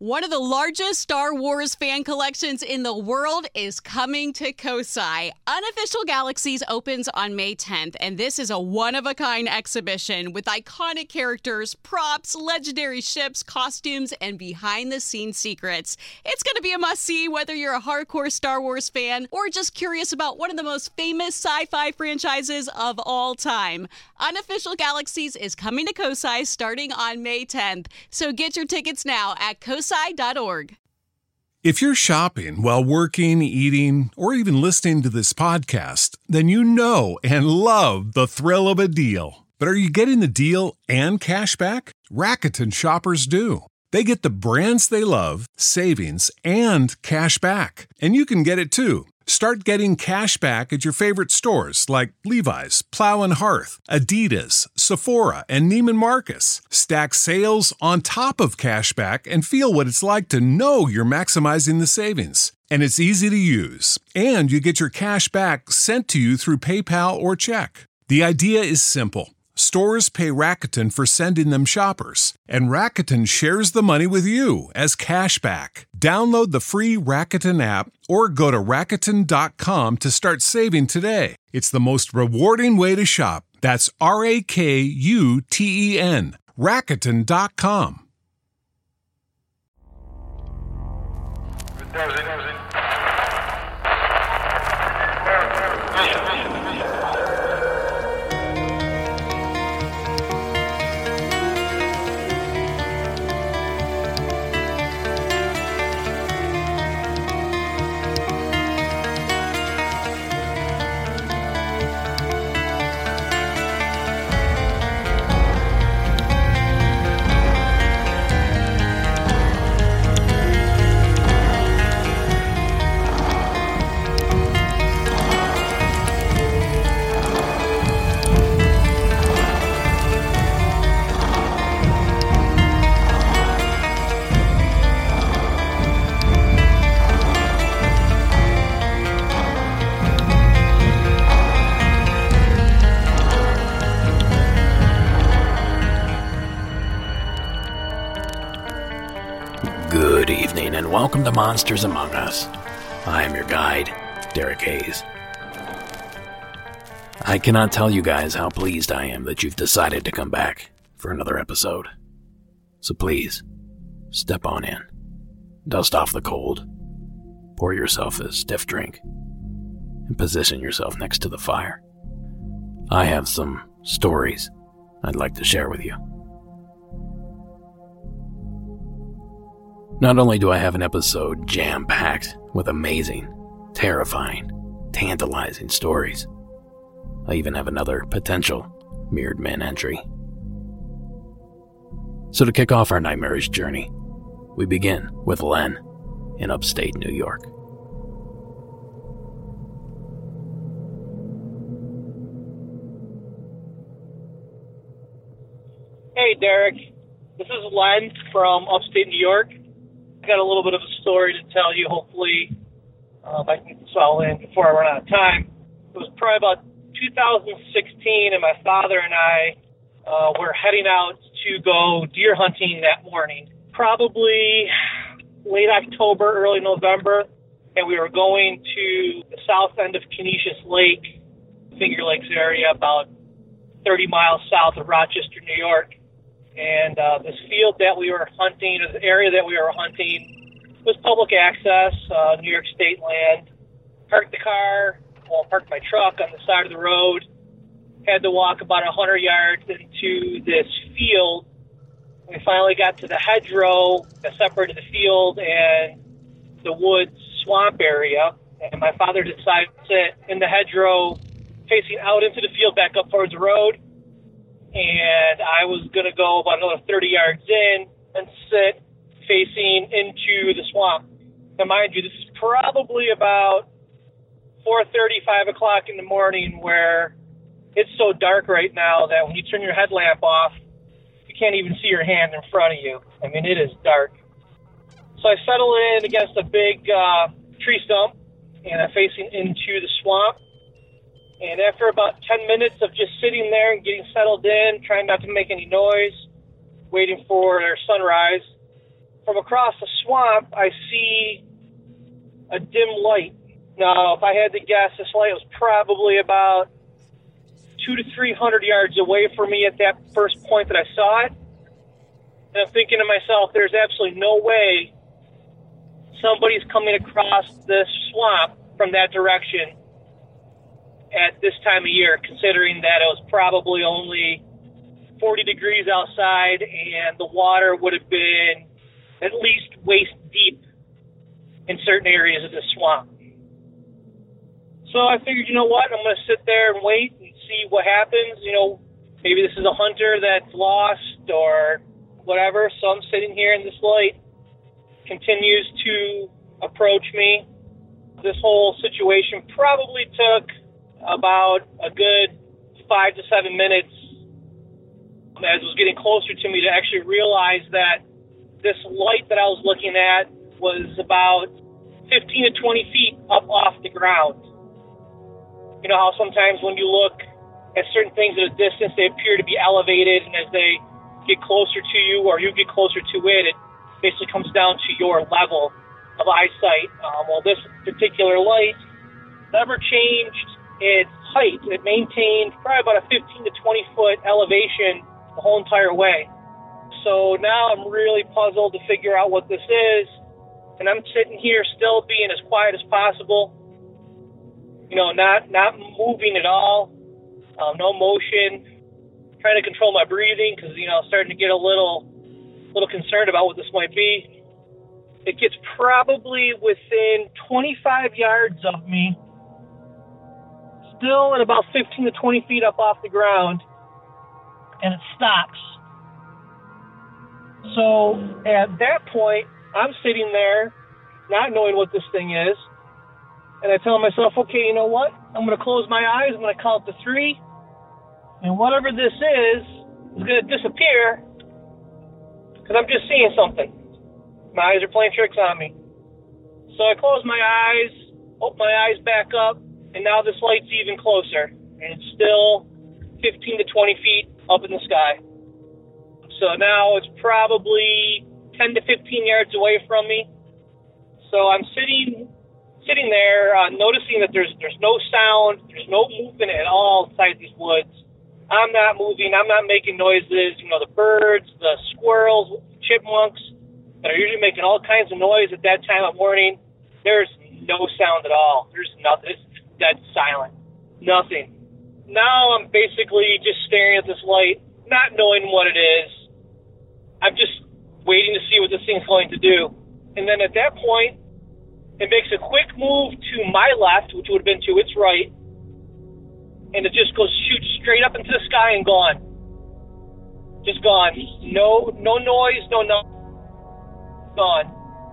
One of the largest Star Wars fan collections in the world is coming to Kosai. Unofficial Galaxies opens on May 10th, and this is a one-of-a-kind exhibition with iconic characters, props, legendary ships, costumes, and behind-the-scenes secrets. It's going to be a must-see whether you're a hardcore Star Wars fan or just curious about one of the most famous sci-fi franchises of all time. Unofficial Galaxies is coming to Kosai starting on May 10th, so get your tickets now at kosai.org. If you're shopping while working, eating, or even listening to this podcast, then you know and love the thrill of a deal. But are you getting the deal and cash back? Rakuten shoppers do. They get the brands they love, savings, and cash back. And you can get it too. Start getting cash back at your favorite stores like Levi's, Plow & Hearth, Adidas, Sephora, and Neiman Marcus. Stack sales on top of cash back and feel what it's like to know you're maximizing the savings. And it's easy to use. And you get your cash back sent to you through PayPal or check. The idea is simple. Stores pay Rakuten for sending them shoppers, and Rakuten shares the money with you as cash back. Download the free Rakuten app or go to Rakuten.com to start saving today. It's the most rewarding way to shop. That's Rakuten. Rakuten.com. Good evening and welcome to Monsters Among Us. I am your guide, Derek Hayes. I cannot tell you guys how pleased I am that you've decided to come back for another episode. So please, step on in, dust off the cold, pour yourself a stiff drink, and position yourself next to the fire. I have some stories I'd like to share with you. Not only do I have an episode jam-packed with amazing, terrifying, tantalizing stories, I even have another potential Mirrored Man entry. So to kick off our nightmarish journey, we begin with Len in upstate New York. Hey Derek, this is Len from upstate New York. I got a little bit of a story to tell you, hopefully I can get this all in before I run out of time. It was probably about 2016, and my father and I were heading out to go deer hunting that morning. Probably late October, early November, and we were going to the south end of Canisius Lake, Finger Lakes area, about 30 miles south of Rochester, New York. And this field that we were hunting, or the area that we were hunting, was public access, New York State land. Parked my truck on the side of the road. Had to walk about 100 yards into this field. We finally got to the hedgerow that separated the field and the woods swamp area. And my father decided to sit in the hedgerow facing out into the field back up towards the road. And I was going to go about another 30 yards in and sit facing into the swamp. Now, mind you, this is probably about 4:30, 5 o'clock in the morning, where it's so dark right now that when you turn your headlamp off, you can't even see your hand in front of you. I mean, it is dark. So I settle in against a big tree stump, and I'm facing into the swamp. And after about 10 minutes of just sitting there and getting settled in, trying not to make any noise, waiting for sunrise, from across the swamp, I see a dim light. Now, if I had to guess, this light was probably about 200 to 300 yards away from me at that first point that I saw it. And I'm thinking to myself, there's absolutely no way somebody's coming across this swamp from that direction at this time of year, considering that it was probably only 40 degrees outside and the water would have been at least waist deep in certain areas of the swamp. So I figured, you know what, I'm going to sit there and wait and see what happens. You know, maybe this is a hunter that's lost or whatever. So I'm sitting here, and this light continues to approach me. This whole situation probably took about a good 5 to 7 minutes as it was getting closer to me to actually realize that this light that I was looking at was about 15 to 20 feet up off the ground. You know how sometimes when you look at certain things at a distance, they appear to be elevated, and as they get closer to you or you get closer to it, it basically comes down to your level of eyesight. Well, this particular light never changed its height. It maintained probably about a 15 to 20 foot elevation the whole entire way. So now I'm really puzzled to figure out what this is, and I'm sitting here still being as quiet as possible. You know, not moving at all, no motion, trying to control my breathing because, you know, starting to get a little concerned about what this might be. It gets probably within 25 yards of me, still at about 15 to 20 feet up off the ground, and it stops. So at that point, I'm sitting there not knowing what this thing is. And I tell myself, okay, you know what? I'm going to close my eyes. I'm going to count to 3. And whatever this is going to disappear because I'm just seeing something. My eyes are playing tricks on me. So I close my eyes, open my eyes back up, and now this light's even closer. And it's still 15 to 20 feet up in the sky. So now it's probably 10 to 15 yards away from me. So I'm sitting there, noticing that there's no sound, there's no movement at all inside these woods. I'm not moving, I'm not making noises. You know, the birds, the squirrels, chipmunks that are usually making all kinds of noise at that time of morning, there's no sound at all. There's nothing. It's dead silent. Nothing. Now I'm basically just staring at this light, not knowing what it is. I'm just waiting to see what this thing's going to do. And then at that point, it makes a quick move to my left, which would have been to its right, and it just shoots straight up into the sky and gone. Just gone. No noise, gone.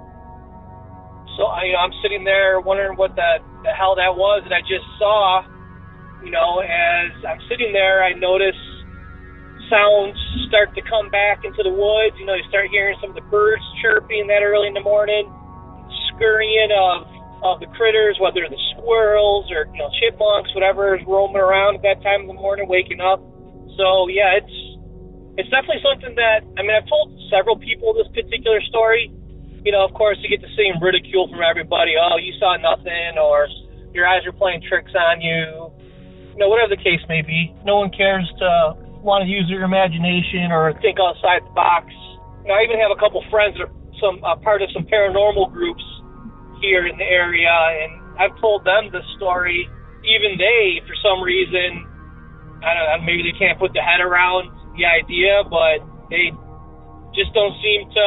So I'm sitting there wondering what the hell that was, and I just saw, you know, as I'm sitting there, I notice sounds start to come back into the woods. You know, you start hearing some of the birds chirping that early in the morning, scurrying of the critters, whether the squirrels or, you know, chipmunks, whatever is roaming around at that time of the morning, waking up. So yeah, it's definitely something that, I mean, I've told several people this particular story. You know, of course, you get the same ridicule from everybody. Oh, you saw nothing, or your eyes are playing tricks on you. You know, whatever the case may be. No one cares to want to use their imagination or think outside the box. You know, I even have a couple friends that are part of some paranormal groups here in the area, and I've told them this story. Even they, for some reason, I don't know, maybe they can't put their head around the idea, but they just don't seem to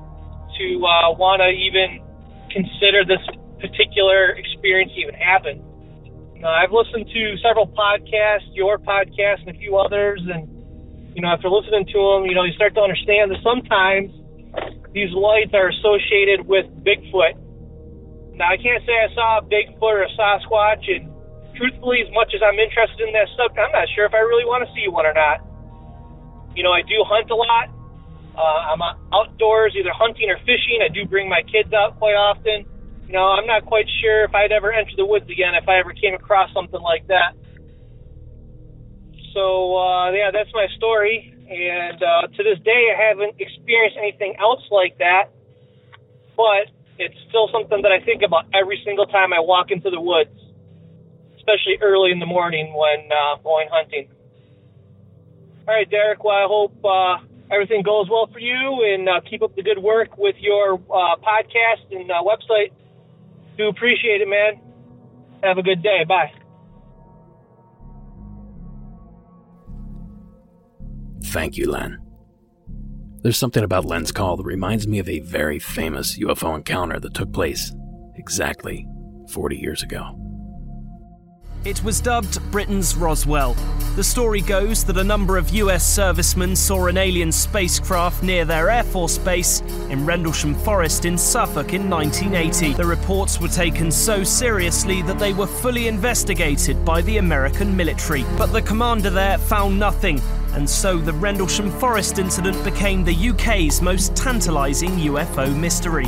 want to even consider this particular experience even happened. I've listened to several podcasts, your podcast and a few others, and, you know, after listening to them, you know, you start to understand that sometimes these lights are associated with Bigfoot. Now, I can't say I saw a Bigfoot or a Sasquatch, and truthfully, as much as I'm interested in that subject, I'm not sure if I really want to see one or not. You know, I do hunt a lot. I'm outdoors, either hunting or fishing. I do bring my kids out quite often. You know, I'm not quite sure if I'd ever enter the woods again if I ever came across something like that. So, yeah, that's my story. And to this day, I haven't experienced anything else like that. but it's still something that I think about every single time I walk into the woods, especially early in the morning when going hunting. All right, Derek, well, I hope everything goes well for you, and keep up the good work with your podcast and website. Do appreciate it, man. Have a good day. Bye. Thank you, Len. There's something about Len's call that reminds me of a very famous UFO encounter that took place exactly 40 years ago. It was dubbed Britain's Roswell. The story goes that a number of US servicemen saw an alien spacecraft near their Air Force base in Rendlesham Forest in Suffolk in 1980. The reports were taken so seriously that they were fully investigated by the American military. But the commander there found nothing, and so the Rendlesham Forest incident became the UK's most tantalising UFO mystery.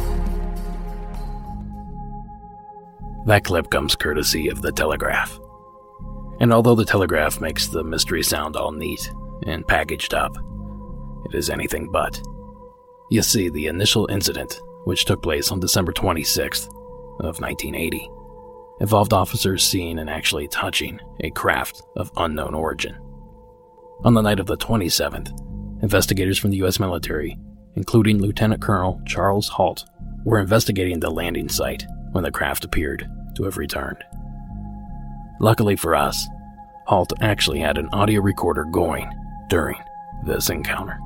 That clip comes courtesy of The Telegraph. And although The Telegraph makes the mystery sound all neat and packaged up, it is anything but. You see, the initial incident, which took place on December 26th of 1980, involved officers seeing and actually touching a craft of unknown origin. On the night of the 27th, investigators from the U.S. military, including Lieutenant Colonel Charles Halt, were investigating the landing site when the craft appeared to have returned. Luckily for us, Halt actually had an audio recorder going during this encounter.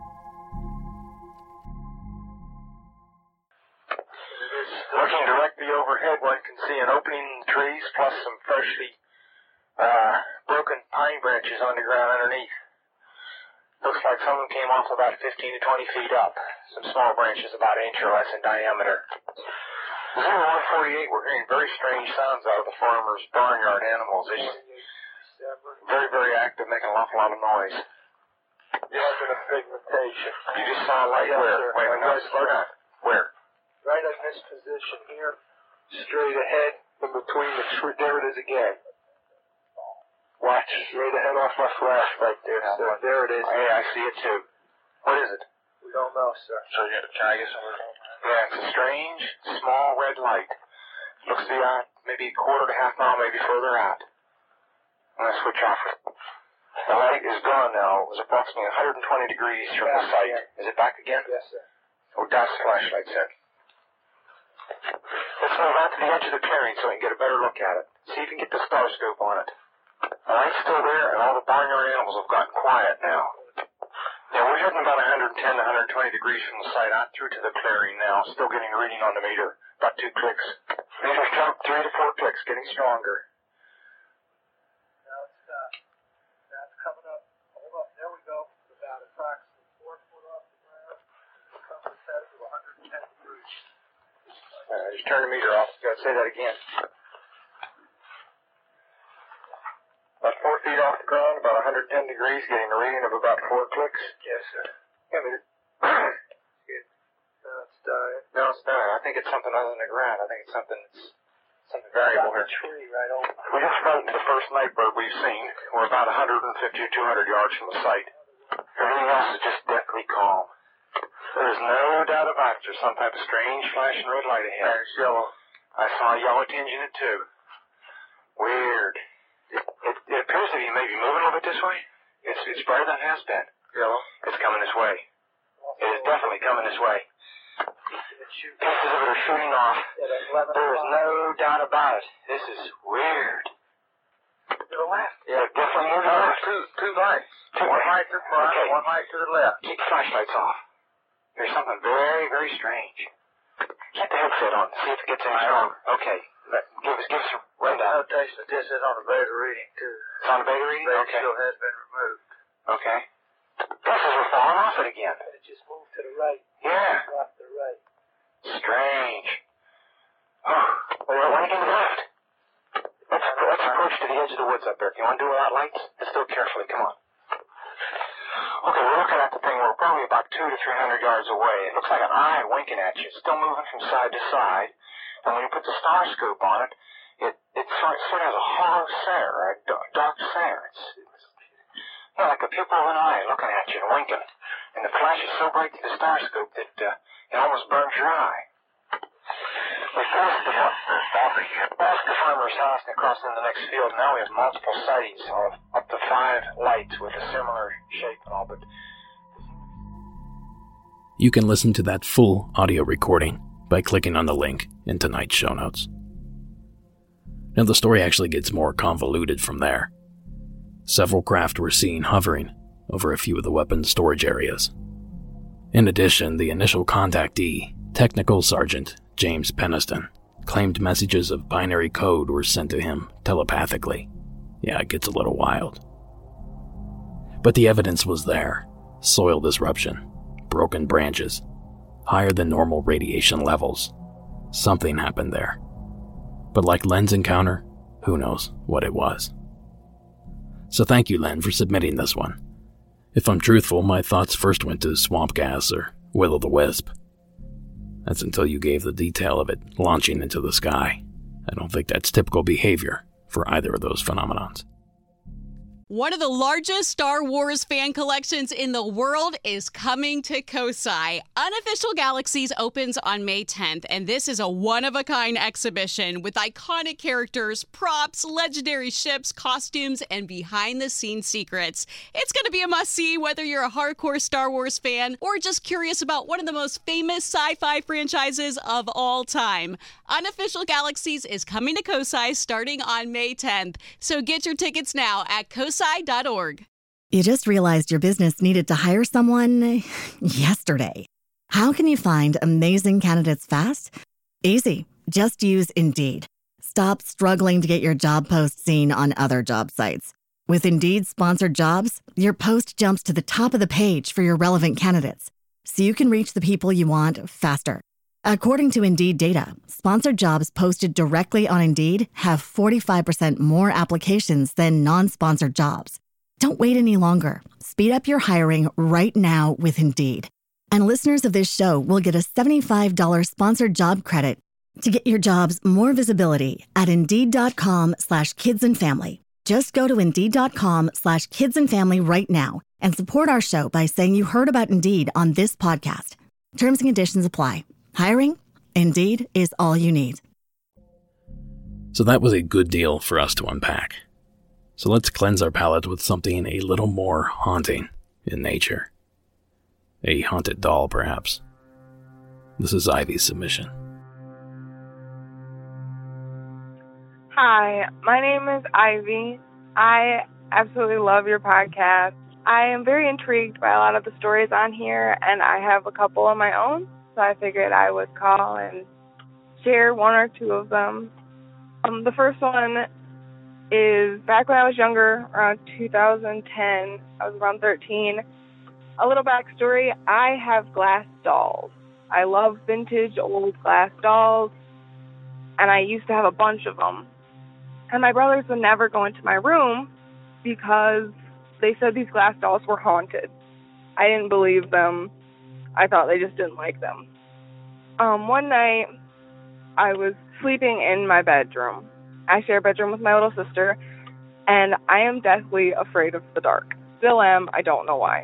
Looking directly overhead, one can see an opening in the trees plus some freshly broken pine branches on the ground underneath. Looks like some of them came off about 15 to 20 feet up. Some small branches about an inch or less in diameter. 0148, we're hearing very strange sounds out of the farmer's barnyard animals. It's very, very active, making an awful lot of noise. Yeah, a bit of pigmentation. You just saw a light where? Wait, no, slow down. Where? Right in this position here, straight ahead, in between the tree. There it is again. Watch, straight ahead off my flash right there, sir. There it is. Hey, I see it too. What is it? We don't know, sir. So can I get some? Yeah, it's a strange, small red light. Looks to be maybe a quarter to half mile, maybe further out. I'm going to switch off. The light is gone now. It was approximately 120 degrees from the site. Is it back again? Yes, sir. Oh, that's the flashlight set. Let's move out to the edge of the clearing so we can get a better look at it. See if you can get the star scope on it. The light's still there, and all the barnyard animals have gotten quiet now. Yeah, we're heading about 110 to 120 degrees from the site out through to the clearing now. Still getting a reading on the meter. About 2 clicks. Meter's jumped 3 to 4 clicks, getting stronger. Now it's coming up. Hold up. There we go. About approximately 4 foot off the ground. Comes set to 110 degrees. Just turn the meter off. You gotta say that again. About 4 feet off the ground, about 110 degrees, getting a reading of about 4 clicks. Yes, sir. Yeah, but It's dying. no, it's not. I think it's something other than the ground. I think it's something variable here. Tree right over. We just run into the first night bird we've seen. We're about 150 or 200 yards from the site. Everything else is just deathly calm. There's no doubt about it. There's some type of strange flashing red light ahead. There's yellow. I saw a yellow tinge in it too. Weird. It appears to be maybe moving a little bit this way. It's brighter than it has been. Yellow. It's coming this way. It is definitely coming this way. Pieces of it are shooting off. There is no doubt about it. This is weird. To the left. Yeah, definitely moving left. Two lights. One light to the front, Okay. one light to the left. Keep the flashlights off. There's something very, very strange. Get the headset on. See if it gets any stronger. Okay. Give us a rundown. Notation that this is on a beta reading, too. It's on the beta reading? Beta Okay. still has been removed. Okay. Pieces are falling off it again. It just moved to the right. Yeah. Off to the right. Strange. Oh, why don't you go left? Let's approach to the edge of the woods up there. You want to do it without lights? Just do it carefully. Come on. Okay, we're looking at the thing. We're probably about 200 to 300 yards away. It looks like an eye winking at you. It's still moving from side to side. And when you put the star scope on it, it sort of has a hollow center, a dark center. It's like a pupil of an eye looking at you and winking. And the flash is so bright through the star scope that it almost burns your eye. We passed the farmer's house and crossed into the next field. Now we have multiple sightings of up to 5 lights with a similar shape and all, but... You can listen to that full audio recording by clicking on the link in tonight's show notes. Now the story actually gets more convoluted from there. Several craft were seen hovering over a few of the weapons storage areas. In addition, the initial contactee, Technical Sergeant James Peniston, claimed messages of binary code were sent to him telepathically. Yeah, it gets a little wild. But the evidence was there. Soil disruption, broken branches, higher than normal radiation levels. Something happened there. But like Len's encounter, who knows what it was. So thank you, Len, for submitting this one. If I'm truthful, my thoughts first went to swamp gas or will-o'-the-wisp. That's until you gave the detail of it launching into the sky. I don't think that's typical behavior for either of those phenomenons. One of the largest Star Wars fan collections in the world is coming to Kosai. Unofficial Galaxies opens on May 10th, and this is a one-of-a-kind exhibition with iconic characters, props, legendary ships, costumes, and behind-the-scenes secrets. It's going to be a must-see whether you're a hardcore Star Wars fan or just curious about one of the most famous sci-fi franchises of all time. Unofficial Galaxies is coming to Kosai starting on May 10th, so get your tickets now at kosai.org. You just realized your business needed to hire someone yesterday. How can you find amazing candidates fast? Easy. Just use Indeed. Stop struggling to get your job post seen on other job sites. With Indeed sponsored jobs, your post jumps to the top of the page for your relevant candidates, so you can reach the people you want faster. According to Indeed data, sponsored jobs posted directly on Indeed have 45% more applications than non-sponsored jobs. Don't wait any longer. Speed up your hiring right now with Indeed. And listeners of this show will get a $75 sponsored job credit to get your jobs more visibility at Indeed.com/kidsandfamily. Just go to Indeed.com/kidsandfamily right now and support our show by saying you heard about Indeed on this podcast. Terms and conditions apply. Hiring? Indeed is all you need. So that was a good deal for us to unpack. So let's cleanse our palate with something a little more haunting in nature. A haunted doll, perhaps. This is Ivy's submission. Hi, my name is Ivy. I absolutely love your podcast. I am very intrigued by a lot of the stories on here, and I have a couple of my own. So I figured I would call and share one or two of them. The first one is back when I was younger, around 2010. I was around 13. A little backstory, I have glass dolls. I love vintage old glass dolls, and I used to have a bunch of them. And my brothers would never go into my room because they said these glass dolls were haunted. I didn't believe them. I thought they just didn't like them. One night, I was sleeping in my bedroom. I share a bedroom with my little sister, and I am deathly afraid of the dark. Still am. I don't know why.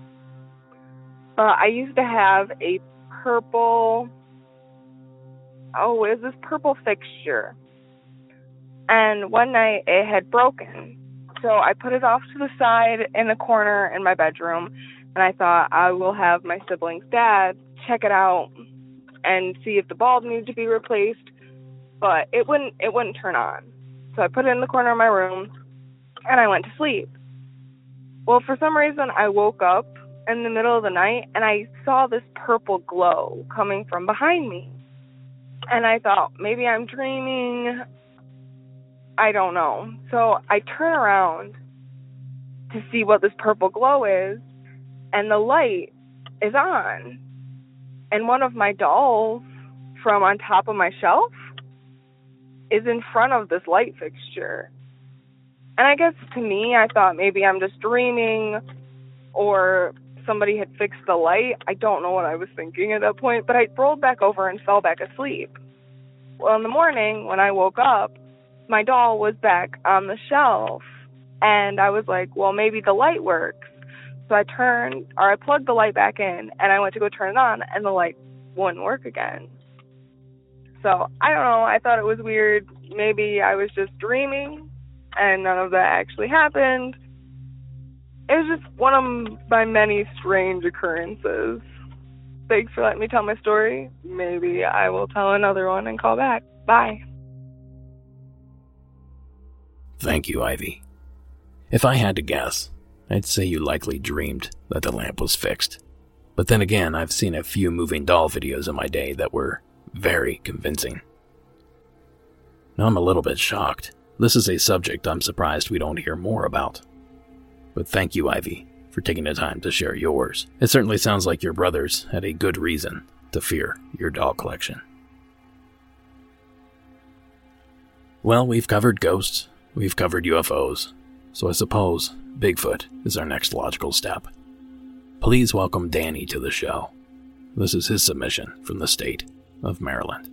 I used to have a purple fixture. And one night, it had broken. So I put it off to the side in a corner in my bedroom, and I thought I will have my sibling's dad check it out and see if the bulb needed to be replaced, but it wouldn't turn on. So I put it in the corner of my room, and I went to sleep. Well, for some reason, I woke up in the middle of the night, and I saw this purple glow coming from behind me. And I thought, maybe I'm dreaming. I don't know. So I turn around to see what this purple glow is, and the light is on. And one of my dolls from on top of my shelf is in front of this light fixture. And I guess to me, I thought maybe I'm just dreaming or somebody had fixed the light. I don't know what I was thinking at that point, but I rolled back over and fell back asleep. Well, in the morning, when I woke up, my doll was back on the shelf. And I was like, well, maybe the light works. So I plugged the light back in, and I went to go turn it on, and the light wouldn't work again. So, I don't know. I thought it was weird. Maybe I was just dreaming and none of that actually happened. It was just one of my many strange occurrences. Thanks for letting me tell my story. Maybe I will tell another one and call back. Bye. Thank you, Ivy. If I had to guess, I'd say you likely dreamed that the lamp was fixed. But then again, I've seen a few moving doll videos in my day that were very convincing. Now I'm a little bit shocked. This is a subject I'm surprised we don't hear more about. But thank you, Ivy, for taking the time to share yours. It certainly sounds like your brothers had a good reason to fear your doll collection. Well, we've covered ghosts, we've covered UFOs, so I suppose Bigfoot is our next logical step. Please welcome Danny to the show. This is his submission from the state of Maryland.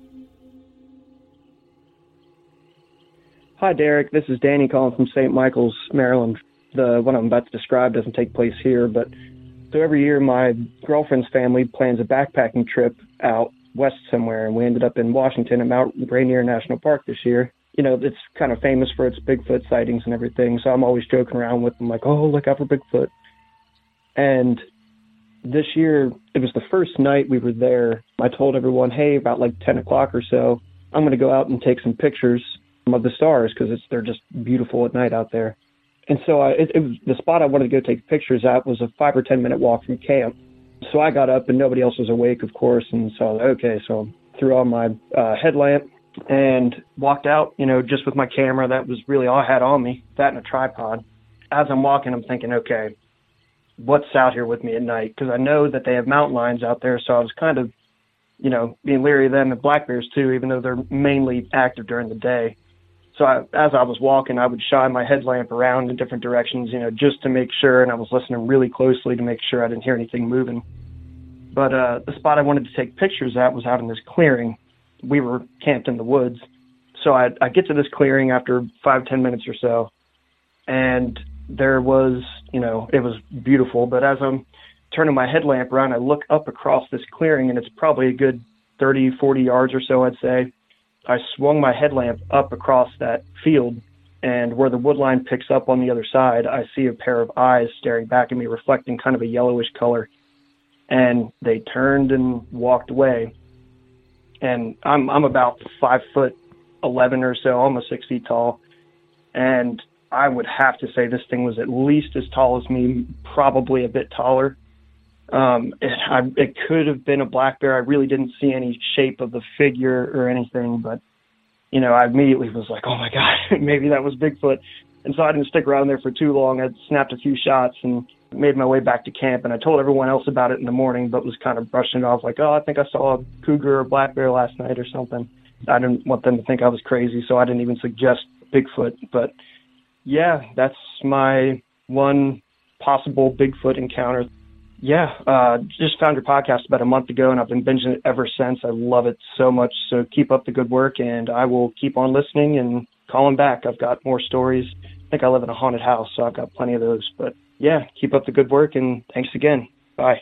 Hi, Derek. This is Danny calling from St. Michael's, Maryland. What I'm about to describe doesn't take place here, but so every year my girlfriend's family plans a backpacking trip out west somewhere, and we ended up in Washington at Mount Rainier National Park this year. You know, it's kind of famous for its Bigfoot sightings and everything, so I'm always joking around with them like, oh, look out for Bigfoot. And this year, it was the first night we were there. I told everyone, hey, about like 10 o'clock or so, I'm going to go out and take some pictures of the stars because they're just beautiful at night out there. And so it was the spot I wanted to go take pictures at was a 5 or 10 minute walk from camp. So I got up and nobody else was awake, of course. And so, okay, so I threw on my headlamp and walked out, you know, just with my camera. That was really all I had on me, that and a tripod. As I'm walking, I'm thinking, okay, what's out here with me at night? Because I know that they have mountain lions out there. So I was kind of, you know, being leery of them and black bears too, even though they're mainly active during the day. So as I was walking, I would shine my headlamp around in different directions, you know, just to make sure, and I was listening really closely to make sure I didn't hear anything moving. But the spot I wanted to take pictures at was out in this clearing. We were camped in the woods. So I get to this clearing after 5-10 minutes or so, and there was, you know, it was beautiful. But as I'm turning my headlamp around, I look up across this clearing, and it's probably a good 30, 40 yards or so, I'd say. I swung my headlamp up across that field, and where the wood line picks up on the other side, I see a pair of eyes staring back at me, reflecting kind of a yellowish color. And they turned and walked away. And I'm about 5'11" or so, almost 6 feet tall. And I would have to say this thing was at least as tall as me, probably a bit taller. It could have been a black bear. I really didn't see any shape of the figure or anything, but, you know, I immediately was like, oh my God, maybe that was Bigfoot. And so I didn't stick around there for too long. I snapped a few shots and made my way back to camp. And I told everyone else about it in the morning, but was kind of brushing it off like, oh, I think I saw a cougar or black bear last night or something. I didn't want them to think I was crazy, so I didn't even suggest Bigfoot. But yeah, that's my one possible Bigfoot encounter. Yeah, just found your podcast about a month ago, and I've been binging it ever since. I love it so much, so keep up the good work, and I will keep on listening and calling back. I've got more stories. I think I live in a haunted house, so I've got plenty of those. But yeah, keep up the good work, and thanks again. Bye.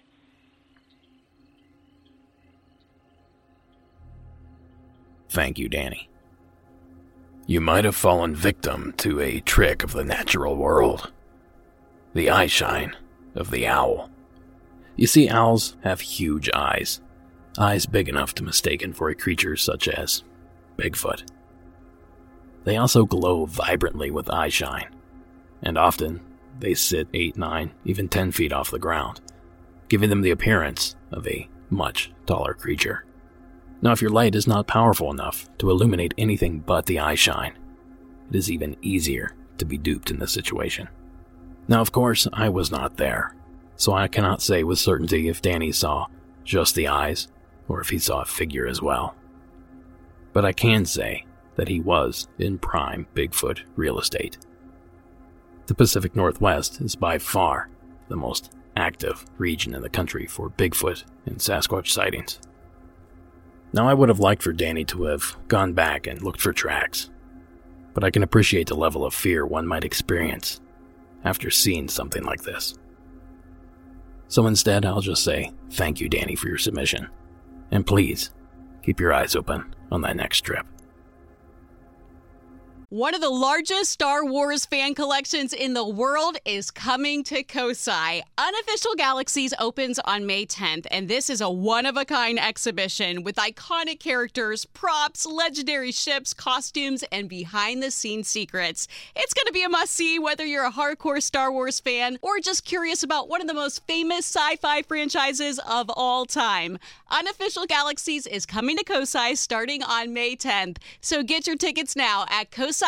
Thank you, Danny. You might have fallen victim to a trick of the natural world. The eye shine of the owl. You see, owls have huge eyes big enough to mistaken for a creature such as Bigfoot. They also glow vibrantly with eye shine, and often they sit 8, 9, even 10 feet off the ground, giving them the appearance of a much taller creature. Now, if your light is not powerful enough to illuminate anything but the eye shine, it is even easier to be duped in this situation. Now, of course, I was not there, so I cannot say with certainty if Danny saw just the eyes or if he saw a figure as well. But I can say that he was in prime Bigfoot real estate. The Pacific Northwest is by far the most active region in the country for Bigfoot and Sasquatch sightings. Now, I would have liked for Danny to have gone back and looked for tracks, but I can appreciate the level of fear one might experience after seeing something like this. So instead, I'll just say thank you, Danny, for your submission. And please, keep your eyes open on that next trip. One of the largest Star Wars fan collections in the world is coming to Kosai. Unofficial Galaxies opens on May 10th, and this is a one-of-a-kind exhibition with iconic characters, props, legendary ships, costumes, and behind-the-scenes secrets. It's going to be a must-see whether you're a hardcore Star Wars fan or just curious about one of the most famous sci-fi franchises of all time. Unofficial Galaxies is coming to Kosai starting on May 10th, so get your tickets now at kosai.org.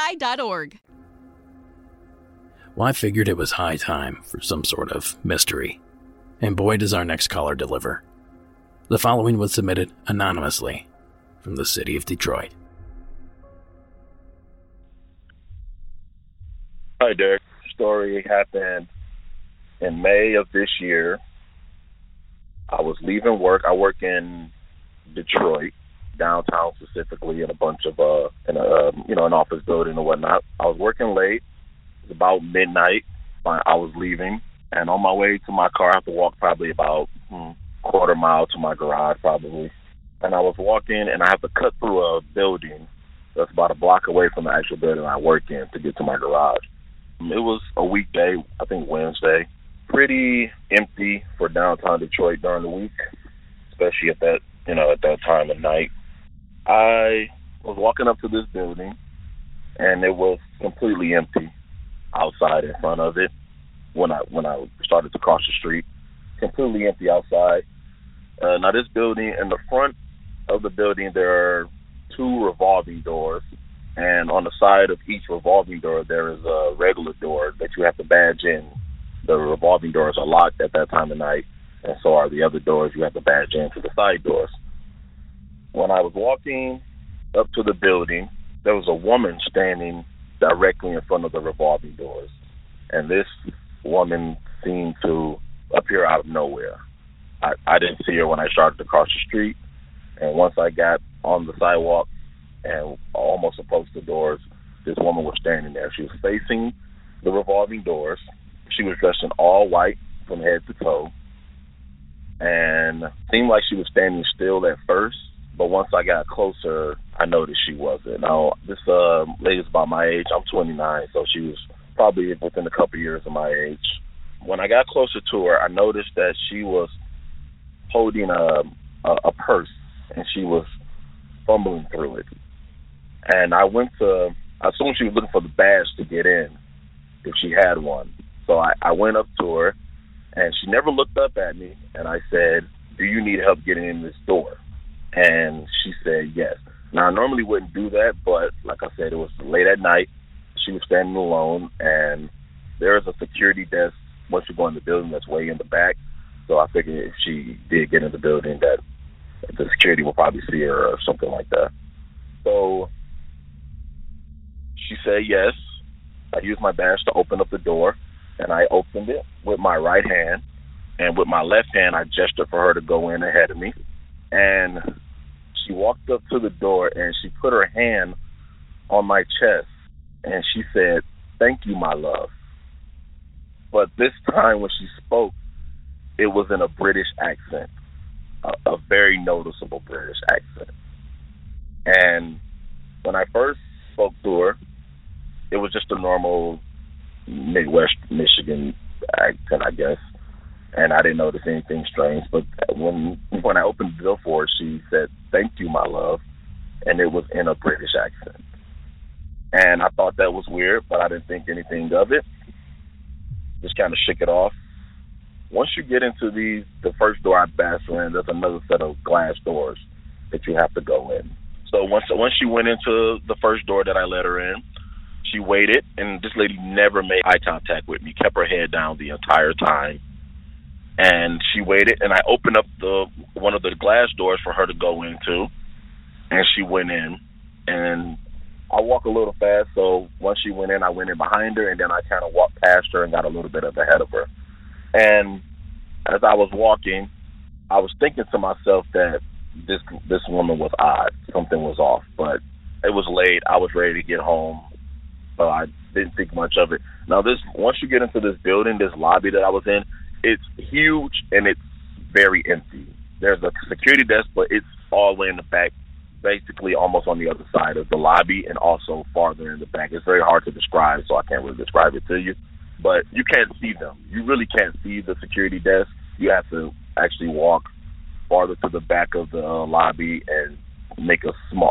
Well, I figured it was high time for some sort of mystery. And boy, does our next caller deliver. The following was submitted anonymously from the city of Detroit. Hi, Derek. The story happened in May of this year. I was leaving work. I work in Detroit, downtown specifically, in a bunch of an office building or whatnot. I was working late. It was about midnight. I was leaving, and on my way to my car, I have to walk probably about quarter mile to my garage, probably. And I was walking, and I have to cut through a building that's about a block away from the actual building I work in to get to my garage. It was a weekday, I think Wednesday. Pretty empty for downtown Detroit during the week, especially at that time of night. I was walking up to this building, and it was completely empty outside in front of it when I started to cross the street. Completely empty outside. Now, this building, in the front of the building, there are two revolving doors, and on the side of each revolving door, there is a regular door that you have to badge in. The revolving doors are locked at that time of night, and so are the other doors you have to badge in to the side doors. When I was walking up to the building, there was a woman standing directly in front of the revolving doors. And this woman seemed to appear out of nowhere. I didn't see her when I started to cross the street. And once I got on the sidewalk and almost approached the doors, this woman was standing there. She was facing the revolving doors. She was dressed in all white from head to toe. And seemed like she was standing still at first. But once I got closer, I noticed she wasn't. Now, this lady's about my age. I'm 29, so she was probably within a couple years of my age. When I got closer to her, I noticed that she was holding a purse, and she was fumbling through it. And I assumed she was looking for the badge to get in, if she had one. So I went up to her, and she never looked up at me, and I said, "Do you need help getting in this door?" And she said yes. Now, I normally wouldn't do that, but like I said, it was late at night. She was standing alone, and there is a security desk once you go in the building that's way in the back. So I figured if she did get in the building, that the security will probably see her or something like that. So she said yes. I used my badge to open up the door, and I opened it with my right hand. And with my left hand, I gestured for her to go in ahead of me. And she walked up to the door, and she put her hand on my chest, and she said, "Thank you, my love." But this time when she spoke, it was in a British accent, a very noticeable British accent. And when I first spoke to her, it was just a normal Midwest Michigan accent, I guess. And I didn't notice anything strange. But when I opened the door for her, she said, "Thank you, my love." And it was in a British accent. And I thought that was weird, but I didn't think anything of it. Just kind of shook it off. Once you get into the first door I bashed her in, there's another set of glass doors that you have to go in. So once she went into the first door that I let her in, she waited, and this lady never made eye contact with me, kept her head down the entire time. And she waited, and I opened up one of the glass doors for her to go into, and she went in. And I walk a little fast, so once she went in, I went in behind her, and then I kind of walked past her and got a little bit ahead of her. And as I was walking, I was thinking to myself that this woman was odd. Something was off. But it was late. I was ready to get home, so I didn't think much of it. Now, once you get into this building, this lobby that I was in, it's huge and it's very empty. There's a security desk, but it's all the way in the back, basically almost on the other side of the lobby and also farther in the back. It's very hard to describe, so I can't really describe it to you. But you can't see them. You really can't see the security desk. You have to actually walk farther to the back of the lobby and make a small,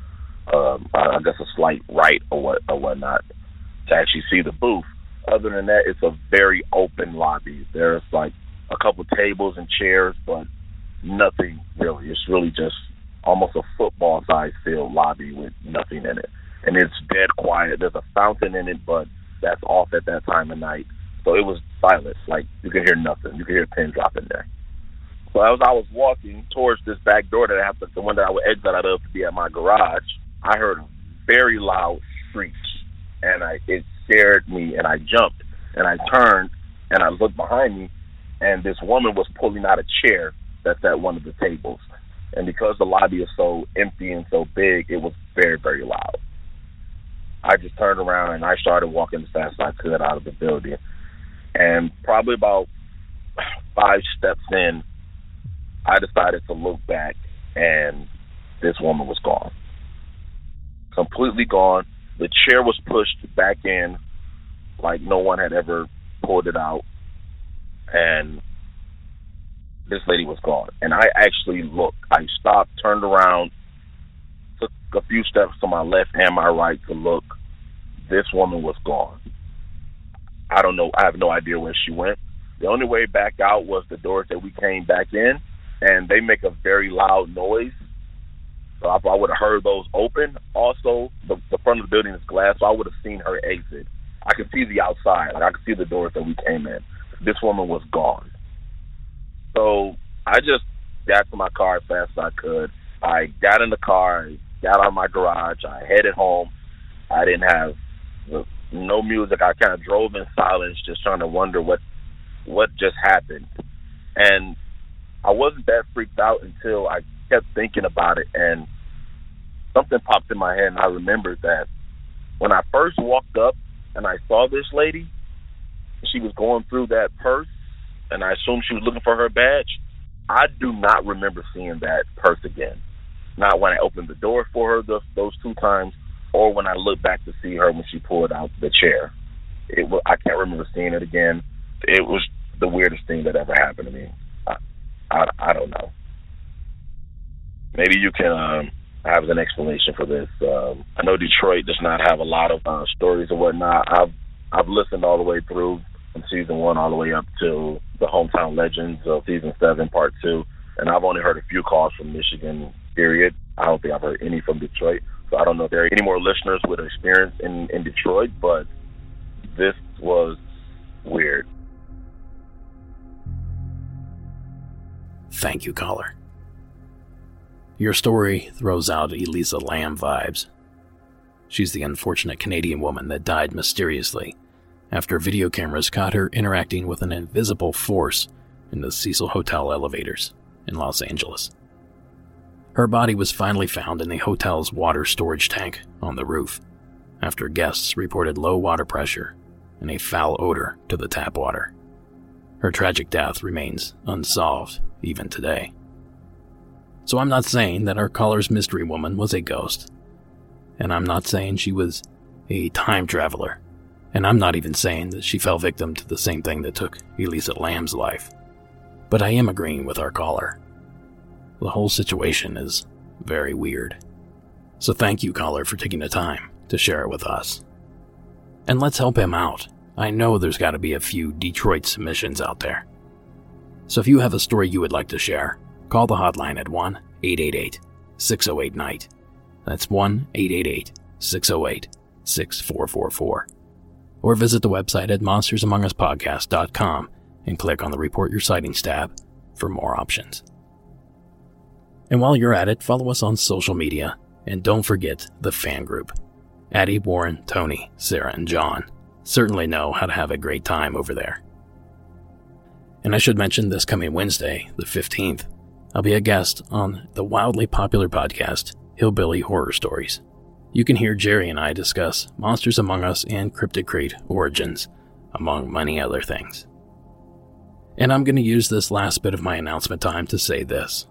I guess a slight right or whatnot to actually see the booth. Other than that, it's a very open lobby. There's like a couple tables and chairs, but nothing really. It's really just almost a football-sized field lobby with nothing in it. And it's dead quiet. There's a fountain in it, but that's off at that time of night. So it was silent. Like, you could hear nothing. You could hear a pin drop in there. So as I was walking towards this back door that I have to, the one that I would exit out of to be at my garage, I heard a very loud shriek, and it scared me, and I jumped, and I turned, and I looked behind me, and this woman was pulling out a chair that's at one of the tables. And because the lobby is so empty and so big, it was very, very loud. I just turned around and I started walking as fast as I could out of the building. And probably about 5 steps in, I decided to look back, and this woman was gone. Completely gone. The chair was pushed back in like no one had ever pulled it out. And this lady was gone. And I actually looked. I stopped, turned around, took a few steps to my left and my right to look. This woman was gone. I don't know. I have no idea where she went. The only way back out was the doors that we came back in, and they make a very loud noise. So I would have heard those open. Also, the front of the building is glass, so I would have seen her exit. I could see the outside. Like, I could see the doors that we came in. This woman was gone. So I just got to my car as fast as I could. I got in the car, I got out of my garage, I headed home. I didn't have no music. I kind of drove in silence, just trying to wonder what just happened. And I wasn't that freaked out until I kept thinking about it, and something popped in my head, and I remembered that when I first walked up and I saw this lady, she was going through that purse, and I assumed she was looking for her badge. I do not remember seeing that purse again. Not when I opened the door for her those 2 times, or when I looked back to see her when she pulled out the chair. I can't remember seeing it again. It was the weirdest thing that ever happened to me. I don't know. Maybe you can have an explanation for this. I know Detroit does not have a lot of stories or whatnot. I've listened all the way through from season 1 all the way up to the Hometown Legends of season 7, part 2, and I've only heard a few calls from Michigan, period. I don't think I've heard any from Detroit, so I don't know if there are any more listeners with experience in Detroit, but this was weird. Thank you, caller. Your story throws out Elisa Lam vibes. She's the unfortunate Canadian woman that died mysteriously after video cameras caught her interacting with an invisible force in the Cecil Hotel elevators in Los Angeles. Her body was finally found in the hotel's water storage tank on the roof after guests reported low water pressure and a foul odor to the tap water. Her tragic death remains unsolved even today. So I'm not saying that our caller's mystery woman was a ghost, and I'm not saying she was a time traveler, and I'm not even saying that she fell victim to the same thing that took Elisa Lam's life. But I am agreeing with our caller. The whole situation is very weird. So thank you, caller, for taking the time to share it with us. And let's help him out. I know there's got to be a few Detroit submissions out there. So if you have a story you would like to share, call the hotline at 1-888-608-NIGHT. That's 1-888-608-6444. Or visit the website at monstersamonguspodcast.com and click on the Report Your Sightings tab for more options. And while you're at it, follow us on social media, and don't forget the fan group. Addie, Warren, Tony, Sarah, and John certainly know how to have a great time over there. And I should mention this coming Wednesday, the 15th, I'll be a guest on the wildly popular podcast, Hillbilly Horror Stories. You can hear Jerry and I discuss Monsters Among Us and Cryptid Crate origins, among many other things. And I'm going to use this last bit of my announcement time to say this.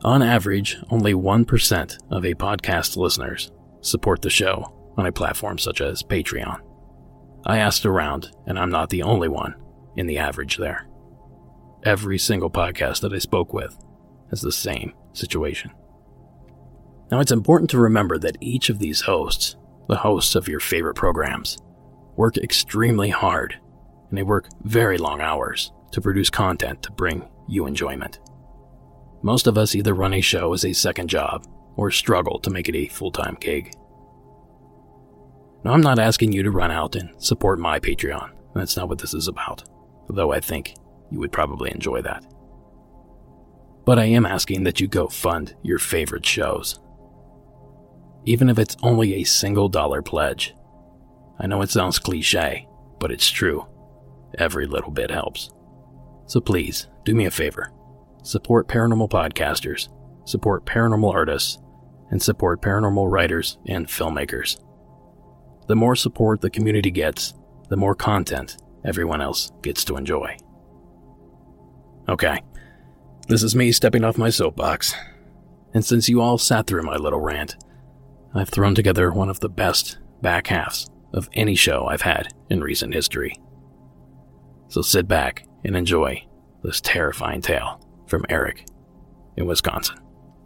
On average, only 1% of a podcast listeners support the show on a platform such as Patreon. I asked around, and I'm not the only one in the average there. Every single podcast that I spoke with has the same situation. Now, it's important to remember that each of these hosts, the hosts of your favorite programs, work extremely hard, and they work very long hours to produce content to bring you enjoyment. Most of us either run a show as a second job or struggle to make it a full-time gig. Now, I'm not asking you to run out and support my Patreon. That's not what this is about, though I think you would probably enjoy that. But I am asking that you go fund your favorite shows. Even if it's only a single dollar pledge. I know it sounds cliche, but it's true. Every little bit helps. So please, do me a favor. Support paranormal podcasters, support paranormal artists, and support paranormal writers and filmmakers. The more support the community gets, the more content everyone else gets to enjoy. Okay, this is me stepping off my soapbox. And since you all sat through my little rant, I've thrown together one of the best back halves of any show I've had in recent history. So sit back and enjoy this terrifying tale from Eric in Wisconsin.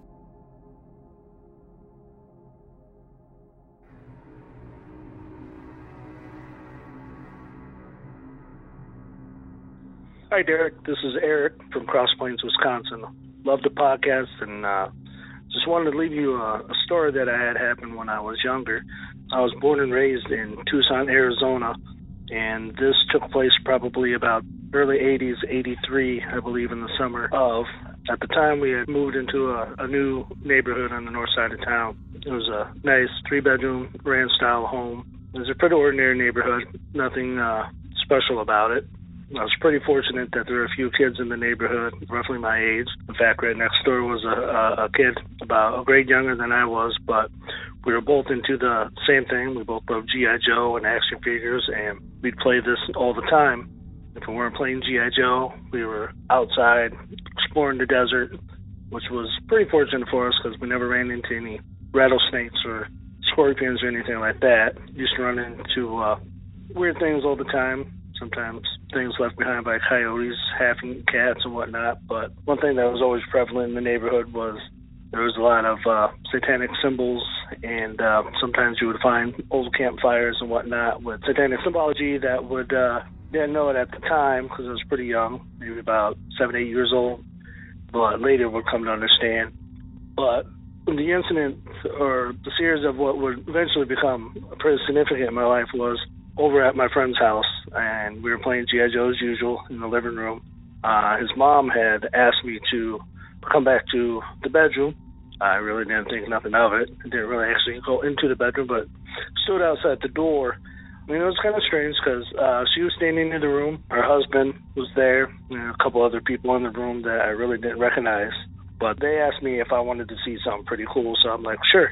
Hi, Derek. This is Eric from Cross Plains, Wisconsin. Love the podcast, and just wanted to leave you a story that I had happen when I was younger. I was born and raised in Tucson, Arizona, and this took place probably about early 80s, 83, I believe, in the summer of. At the time, we had moved into a new neighborhood on the north side of town. It was a nice 3-bedroom ranch-style home. It was a pretty ordinary neighborhood, nothing special about it. I was pretty fortunate that there were a few kids in the neighborhood, roughly my age. In fact, right next door was a kid about a grade younger than I was, but we were both into the same thing. We both loved G.I. Joe and action figures, and we'd play this all the time. If we weren't playing G.I. Joe, we were outside exploring the desert, which was pretty fortunate for us because we never ran into any rattlesnakes or scorpions or anything like that. Used to run into weird things all the time. Sometimes things left behind by coyotes, half-eaten cats and whatnot. But one thing that was always prevalent in the neighborhood was there was a lot of satanic symbols, and sometimes you would find old campfires and whatnot with satanic symbology that would, didn't know it at the time because I was pretty young, maybe about 7, 8 years old, but later would come to understand. But the incident, or the series of what would eventually become pretty significant in my life, was over at my friend's house, and we were playing G.I. Joe as usual in the living room. His mom had asked me to come back to the bedroom. I really didn't think nothing of it. I didn't really actually go into the bedroom, but stood outside the door. I mean, it was kind of strange because she was standing in the room. Her husband was there, and a couple other people in the room that I really didn't recognize. But they asked me if I wanted to see something pretty cool, so I'm like, sure.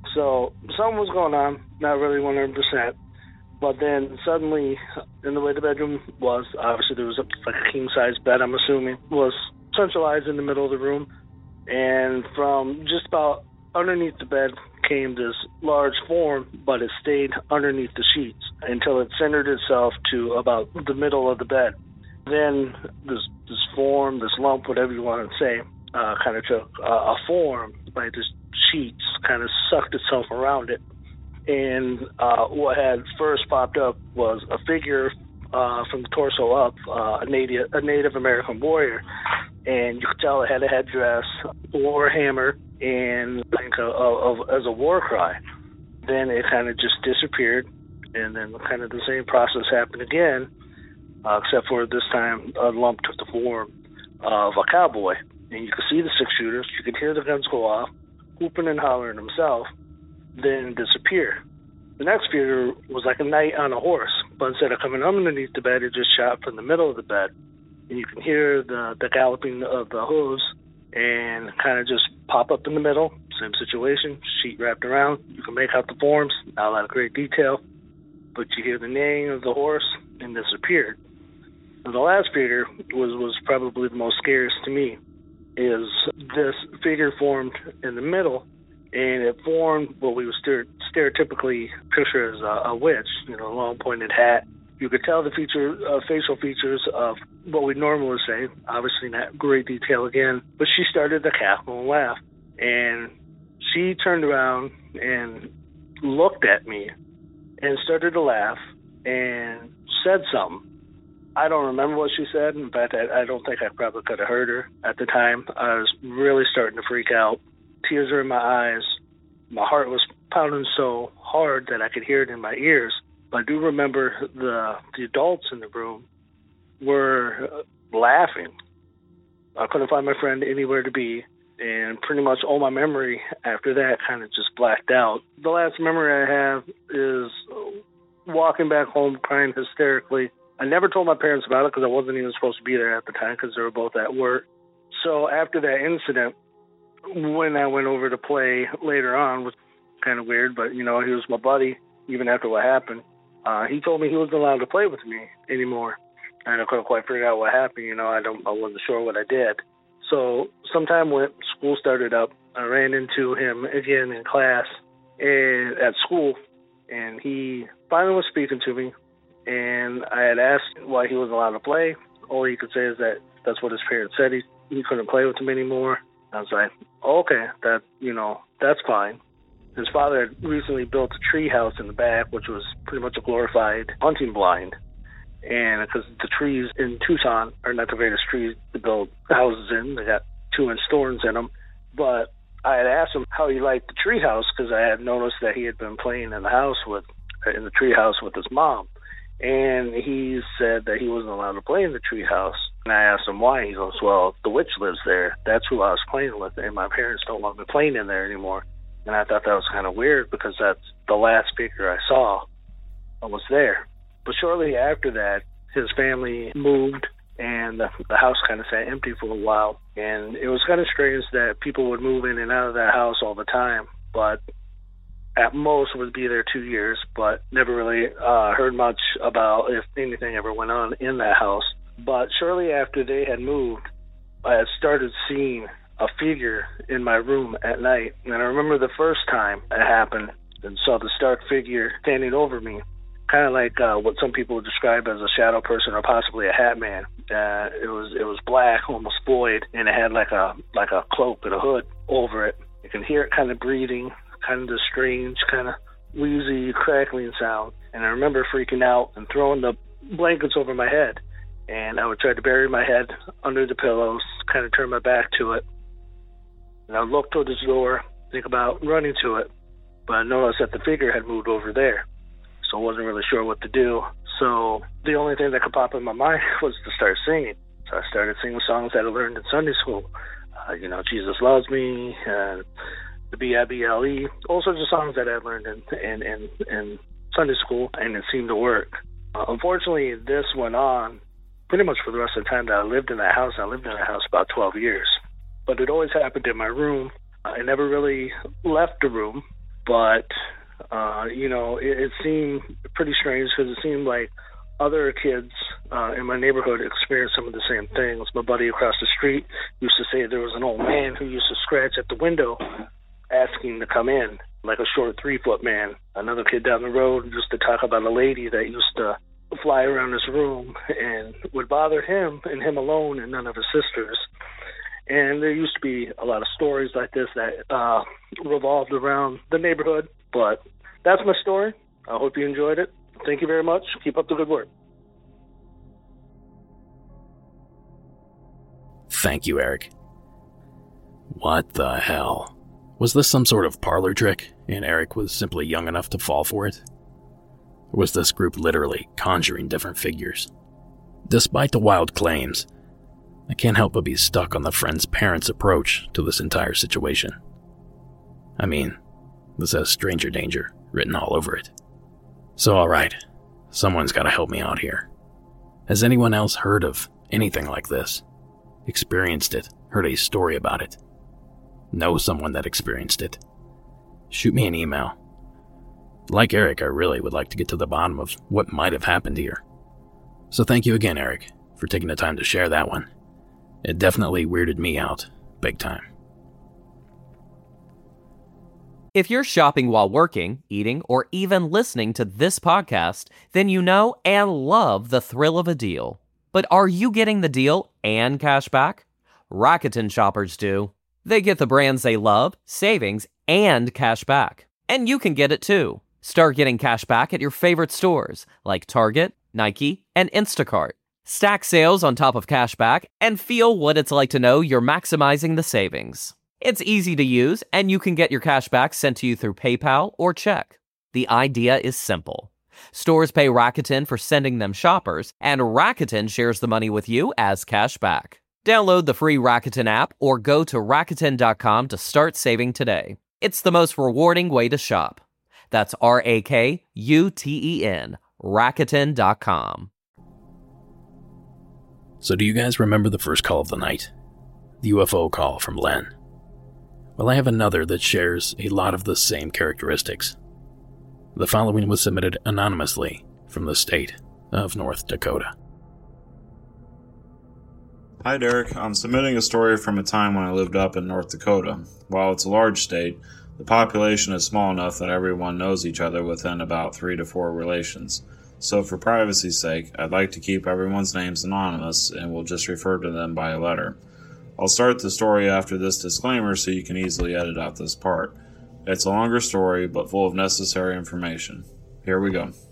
So something was going on, not really 100%. But then suddenly, in the way the bedroom was, obviously there was like a king-size bed, I'm assuming, was centralized in the middle of the room. And from just about underneath the bed came this large form, but it stayed underneath the sheets until it centered itself to about the middle of the bed. Then this form, this lump, whatever you want to say, kind of took a form, like this sheets kind of sucked itself around it. And what had first popped up was a figure from the torso up, a Native American warrior, and you could tell it had a headdress, wore a hammer, and as a war cry. Then it kind of just disappeared, and then kind of the same process happened again, except for this time a lump took the form of a cowboy, and you could see the 6-shooters, you could hear the guns go off, whooping and hollering himself, then disappear. The next figure was like a knight on a horse, but instead of coming underneath the bed, it just shot from the middle of the bed. And you can hear the galloping of the hooves and kind of just pop up in the middle. Same situation, sheet wrapped around. You can make out the forms, not a lot of great detail, but you hear the neighing of the horse and disappeared. And the last figure was probably the most scariest to me. is this figure formed in the middle, and it formed what we would stereotypically picture as a witch, long pointed hat. You could tell the facial features of what we normally say, obviously not great detail again, but she started to cackle and laugh. And she turned around and looked at me and started to laugh and said something. I don't remember what she said. In fact, I don't think I probably could have heard her at the time. I was really starting to freak out. Tears were in my eyes. My heart was pounding so hard that I could hear it in my ears. But I do remember the adults in the room were laughing. I couldn't find my friend anywhere to be, and pretty much all my memory after that kind of just blacked out. The last memory I have is walking back home crying hysterically. I never told my parents about it because I wasn't even supposed to be there at the time because they were both at work. So after that incident, when I went over to play later on, was kind of weird, but, he was my buddy even after what happened. He told me he wasn't allowed to play with me anymore. And I couldn't quite figure out what happened. I wasn't sure what I did. So sometime when school started up, I ran into him again in class and at school, and he finally was speaking to me. And I had asked why he wasn't allowed to play. All he could say is that that's what his parents said. He couldn't play with him anymore. I was like, okay, that's fine. His father had recently built a tree house in the back, which was pretty much a glorified hunting blind. And because the trees in Tucson are not the greatest trees to build houses in, they got 2-inch thorns in them. But I had asked him how he liked the tree house because I had noticed that he had been playing in the tree house with his mom. And he said that he wasn't allowed to play in the tree house. And I asked him why. He goes, well, the witch lives there. That's who I was playing with, and my parents don't want me playing in there anymore. And I thought that was kind of weird because that's the last figure I saw was there. But shortly after that, his family moved, and the house kind of sat empty for a while. And it was kind of strange that people would move in and out of that house all the time, but at most would be there 2 years, but never really heard much about if anything ever went on in that house. But shortly after they had moved, I had started seeing a figure in my room at night. And I remember the first time it happened and saw the stark figure standing over me, kind of like what some people would describe as a shadow person or possibly a hat man. It was black, almost void, and it had like a cloak and a hood over it. You can hear it kind of breathing, kind of the strange, kind of wheezy, crackling sound. And I remember freaking out and throwing the blankets over my head. And I would try to bury my head under the pillows, kind of turn my back to it. And I would look toward this door, think about running to it. But I noticed that the figure had moved over there. So I wasn't really sure what to do. So the only thing that could pop in my mind was to start singing. So I started singing songs that I learned in Sunday school. Jesus Loves Me, and the B-I-B-L-E, all sorts of songs that I learned in Sunday school, and it seemed to work. Unfortunately, this went on pretty much for the rest of the time that I lived in that house. I lived in that house about 12 years. But it always happened in my room. I never really left the room, but, it seemed pretty strange because it seemed like other kids in my neighborhood experienced some of the same things. My buddy across the street used to say there was an old man who used to scratch at the window asking to come in, like a short 3-foot man. Another kid down the road used to talk about a lady that used to fly around his room and would bother him and him alone and none of his sisters. And there used to be a lot of stories like this that revolved around the neighborhood. But that's my story. I hope you enjoyed it. Thank you very much. Keep up the good work. Thank you, Eric. What the hell? Was this some sort of parlor trick, and Eric was simply young enough to fall for it? Or was this group literally conjuring different figures? Despite the wild claims, I can't help but be stuck on the friend's parents' approach to this entire situation. I mean, this has stranger danger written all over it. So alright, someone's gotta help me out here. Has anyone else heard of anything like this? Experienced it, heard a story about it? Know someone that experienced it? Shoot me an email. Like Eric, I really would like to get to the bottom of what might have happened here. So thank you again, Eric, for taking the time to share that one. It definitely weirded me out, big time. If you're shopping while working, eating, or even listening to this podcast, then you know and love the thrill of a deal. But are you getting the deal and cash back? Rakuten shoppers do. They get the brands they love, savings, and cash back. And you can get it too. Start getting cash back at your favorite stores like Target, Nike, and Instacart. Stack sales on top of cash back and feel what it's like to know you're maximizing the savings. It's easy to use, and you can get your cash back sent to you through PayPal or check. The idea is simple. Stores pay Rakuten for sending them shoppers, and Rakuten shares the money with you as cash back. Download the free Rakuten app or go to Rakuten.com to start saving today. It's the most rewarding way to shop. That's Rakuten, Rakuten.com. So do you guys remember the first call of the night? The UFO call from Len. Well, I have another that shares a lot of the same characteristics. The following was submitted anonymously from the state of North Dakota. Hi Derek, I'm submitting a story from a time when I lived up in North Dakota. While it's a large state, the population is small enough that everyone knows each other within about 3 to 4 relations. So for privacy's sake, I'd like to keep everyone's names anonymous and will just refer to them by a letter. I'll start the story after this disclaimer so you can easily edit out this part. It's a longer story, but full of necessary information. Here we go.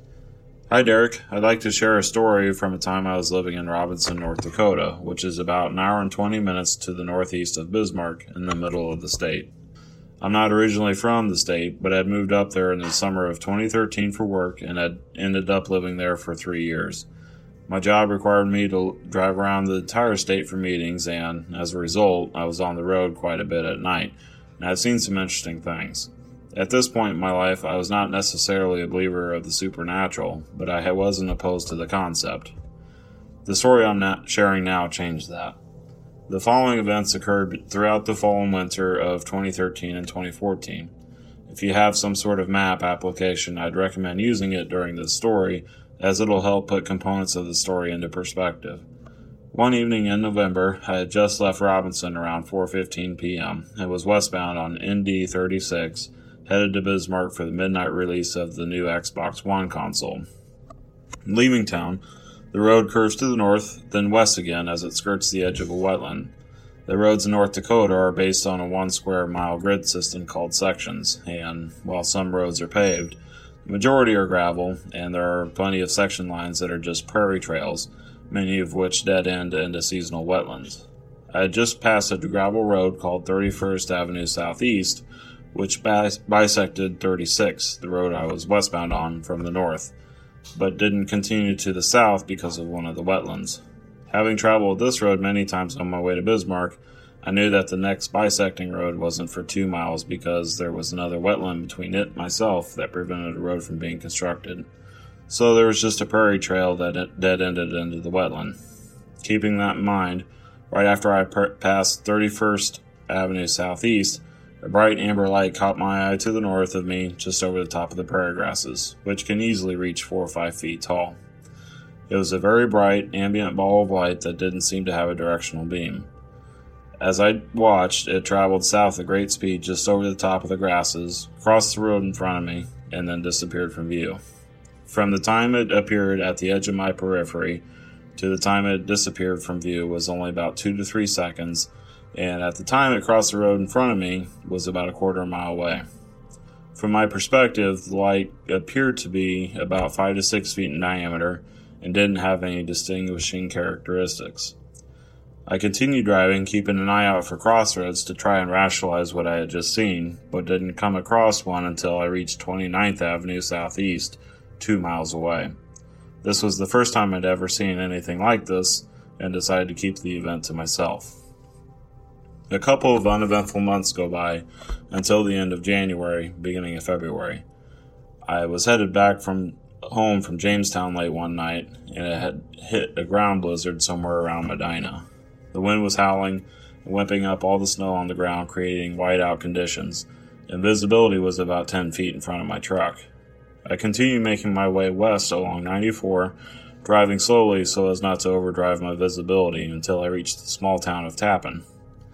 Hi Derek, I'd like to share a story from a time I was living in Robinson, North Dakota, which is about an hour and 20 minutes to the northeast of Bismarck in the middle of the state. I'm not originally from the state, but had moved up there in the summer of 2013 for work and had ended up living there for 3 years. My job required me to drive around the entire state for meetings, and as a result, I was on the road quite a bit at night, and I've seen some interesting things. At this point in my life, I was not necessarily a believer of the supernatural, but I wasn't opposed to the concept. The story I'm sharing now changed that. The following events occurred throughout the fall and winter of 2013 and 2014. If you have some sort of map application, I'd recommend using it during this story, as it'll help put components of the story into perspective. One evening in November, I had just left Robinson around 4:15 p.m. and was westbound on ND 36, headed to Bismarck for the midnight release of the new Xbox One console. Leaving town, the road curves to the north, then west again as it skirts the edge of a wetland. The roads in North Dakota are based on a 1 square mile grid system called sections, and while some roads are paved, the majority are gravel, and there are plenty of section lines that are just prairie trails, many of which dead end into seasonal wetlands. I had just passed a gravel road called 31st Avenue Southeast, which bisected 36, the road I was westbound on, from the north, but didn't continue to the south because of one of the wetlands. Having traveled this road many times on my way to Bismarck, I knew that the next bisecting road wasn't for 2 miles because there was another wetland between it and myself that prevented a road from being constructed. So there was just a prairie trail that dead-ended into the wetland. Keeping that in mind, right after I passed 31st Avenue Southeast, a bright amber light caught my eye to the north of me, just over the top of the prairie grasses, which can easily reach 4 or 5 feet tall. It was a very bright, ambient ball of light that didn't seem to have a directional beam. As I watched, it traveled south at great speed just over the top of the grasses, crossed the road in front of me, and then disappeared from view. From the time it appeared at the edge of my periphery to the time it disappeared from view was only about 2 to 3 seconds, and at the time it crossed the road in front of me was about a quarter mile away. From my perspective, the light appeared to be about 5 to 6 feet in diameter and didn't have any distinguishing characteristics. I continued driving, keeping an eye out for crossroads to try and rationalize what I had just seen, but didn't come across one until I reached 29th Avenue Southeast, 2 miles away. This was the first time I'd ever seen anything like this, and decided to keep the event to myself. A couple of uneventful months go by until the end of January, beginning of February. I was headed back home from Jamestown late one night, and it had hit a ground blizzard somewhere around Medina. The wind was howling and whipping up all the snow on the ground, creating whiteout conditions, and visibility was about 10 feet in front of my truck. I continued making my way west along 94, driving slowly so as not to overdrive my visibility until I reached the small town of Tappan.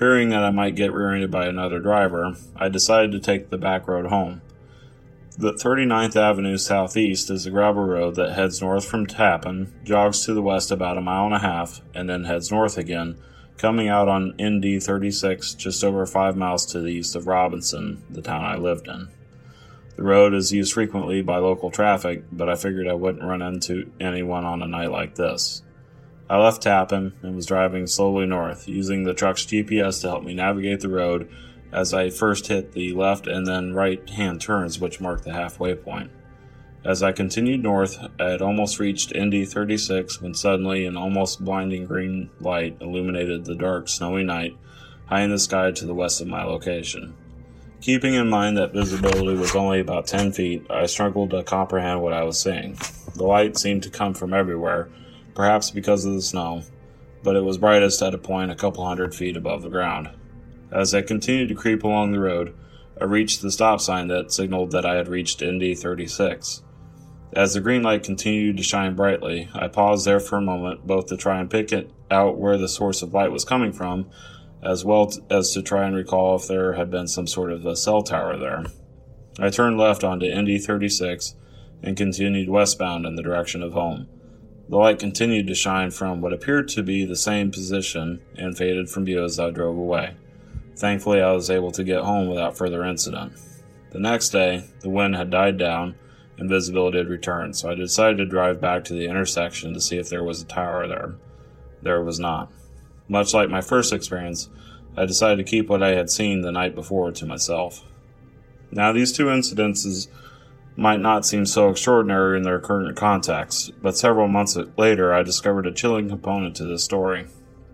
Fearing that I might get rear-ended by another driver, I decided to take the back road home. The 39th Avenue Southeast is a gravel road that heads north from Tappan, jogs to the west about a mile and a half, and then heads north again, coming out on ND 36 just over 5 miles to the east of Robinson, the town I lived in. The road is used frequently by local traffic, but I figured I wouldn't run into anyone on a night like this. I left Tappan and was driving slowly north, using the truck's GPS to help me navigate the road as I first hit the left and then right-hand turns which marked the halfway point. As I continued north, I had almost reached ND 36 when suddenly an almost blinding green light illuminated the dark, snowy night high in the sky to the west of my location. Keeping in mind that visibility was only about 10 feet, I struggled to comprehend what I was seeing. The light seemed to come from everywhere, perhaps because of the snow, but it was brightest at a point a couple hundred feet above the ground. As I continued to creep along the road, I reached the stop sign that signaled that I had reached ND 36. As the green light continued to shine brightly, I paused there for a moment, both to try and pick it out where the source of light was coming from, as well as to try and recall if there had been some sort of a cell tower there. I turned left onto ND 36 and continued westbound in the direction of home. The light continued to shine from what appeared to be the same position and faded from view as I drove away. Thankfully, I was able to get home without further incident. The next day, the wind had died down and visibility had returned, so I decided to drive back to the intersection to see if there was a tower there. There was not. Much like my first experience, I decided to keep what I had seen the night before to myself. Now, these two incidences might not seem so extraordinary in their current context, but several months later I discovered a chilling component to this story.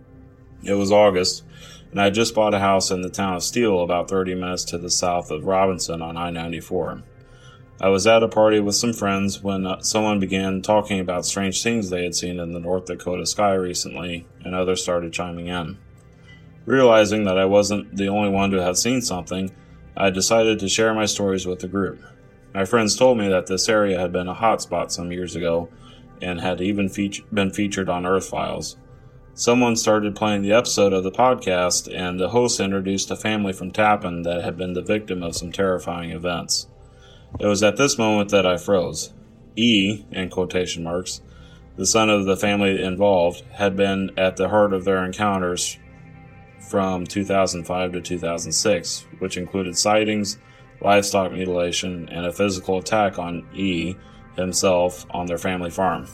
It was August, and I had just bought a house in the town of Steele, about 30 minutes to the south of Robinson on I-94. I was at a party with some friends when someone began talking about strange things they had seen in the North Dakota sky recently, and others started chiming in. Realizing that I wasn't the only one to have seen something, I decided to share my stories with the group. My friends told me that this area had been a hotspot some years ago and had even been featured on Earth Files. Someone started playing the episode of the podcast, and the host introduced a family from Tappan that had been the victim of some terrifying events. It was at this moment that I froze. E, in quotation marks, the son of the family involved, had been at the heart of their encounters from 2005 to 2006, which included sightings, livestock mutilation, and a physical attack on E himself on their family farm.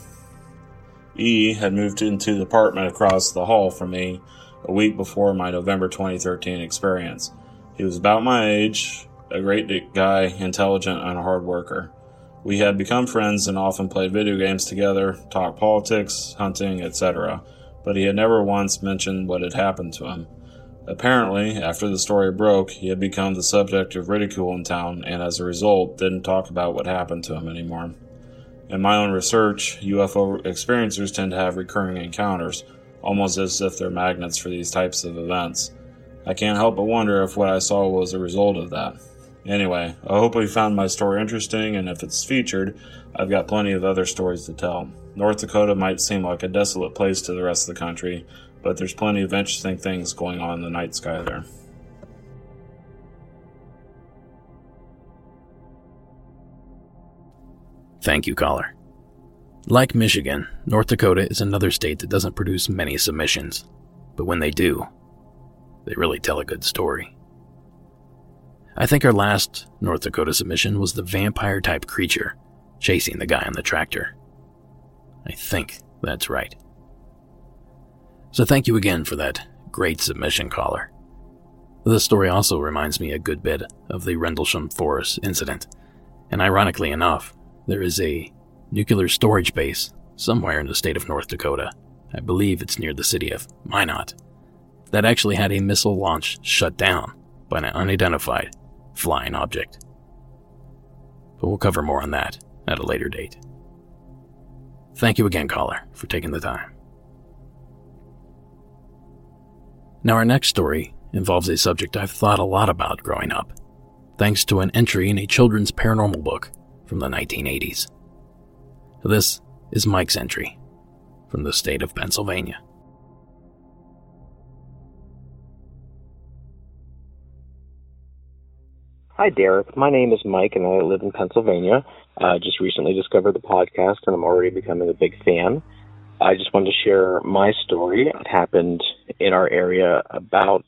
E had moved into the apartment across the hall from me a week before my November 2013 experience. He was about my age, a great guy, intelligent, and a hard worker. We had become friends and often played video games together, talked politics, hunting, etc., but he had never once mentioned what had happened to him. Apparently, after the story broke, he had become the subject of ridicule in town and as a result didn't talk about what happened to him anymore. In my own research, UFO experiencers tend to have recurring encounters, almost as if they're magnets for these types of events. I can't help but wonder if what I saw was a result of that. Anyway, I hope you found my story interesting, and if it's featured, I've got plenty of other stories to tell. North Dakota might seem like a desolate place to the rest of the country, but there's plenty of interesting things going on in the night sky there. Thank you, caller. Like Michigan, North Dakota is another state that doesn't produce many submissions, but when they do, they really tell a good story. I think our last North Dakota submission was the vampire-type creature chasing the guy on the tractor. I think that's right. So thank you again for that great submission, caller. This story also reminds me a good bit of the Rendlesham Forest incident, and ironically enough, there is a nuclear storage base somewhere in the state of North Dakota, I believe it's near the city of Minot, that actually had a missile launch shut down by an unidentified flying object. But we'll cover more on that at a later date. Thank you again, caller, for taking the time. Now, our next story involves a subject I've thought a lot about growing up, thanks to an entry in a children's paranormal book from the 1980s. This is Mike's entry from the state of Pennsylvania. Hi, Derek. My name is Mike, and I live in Pennsylvania. I just recently discovered the podcast, and I'm already becoming a big fan. I just wanted to share my story. It happened in our area about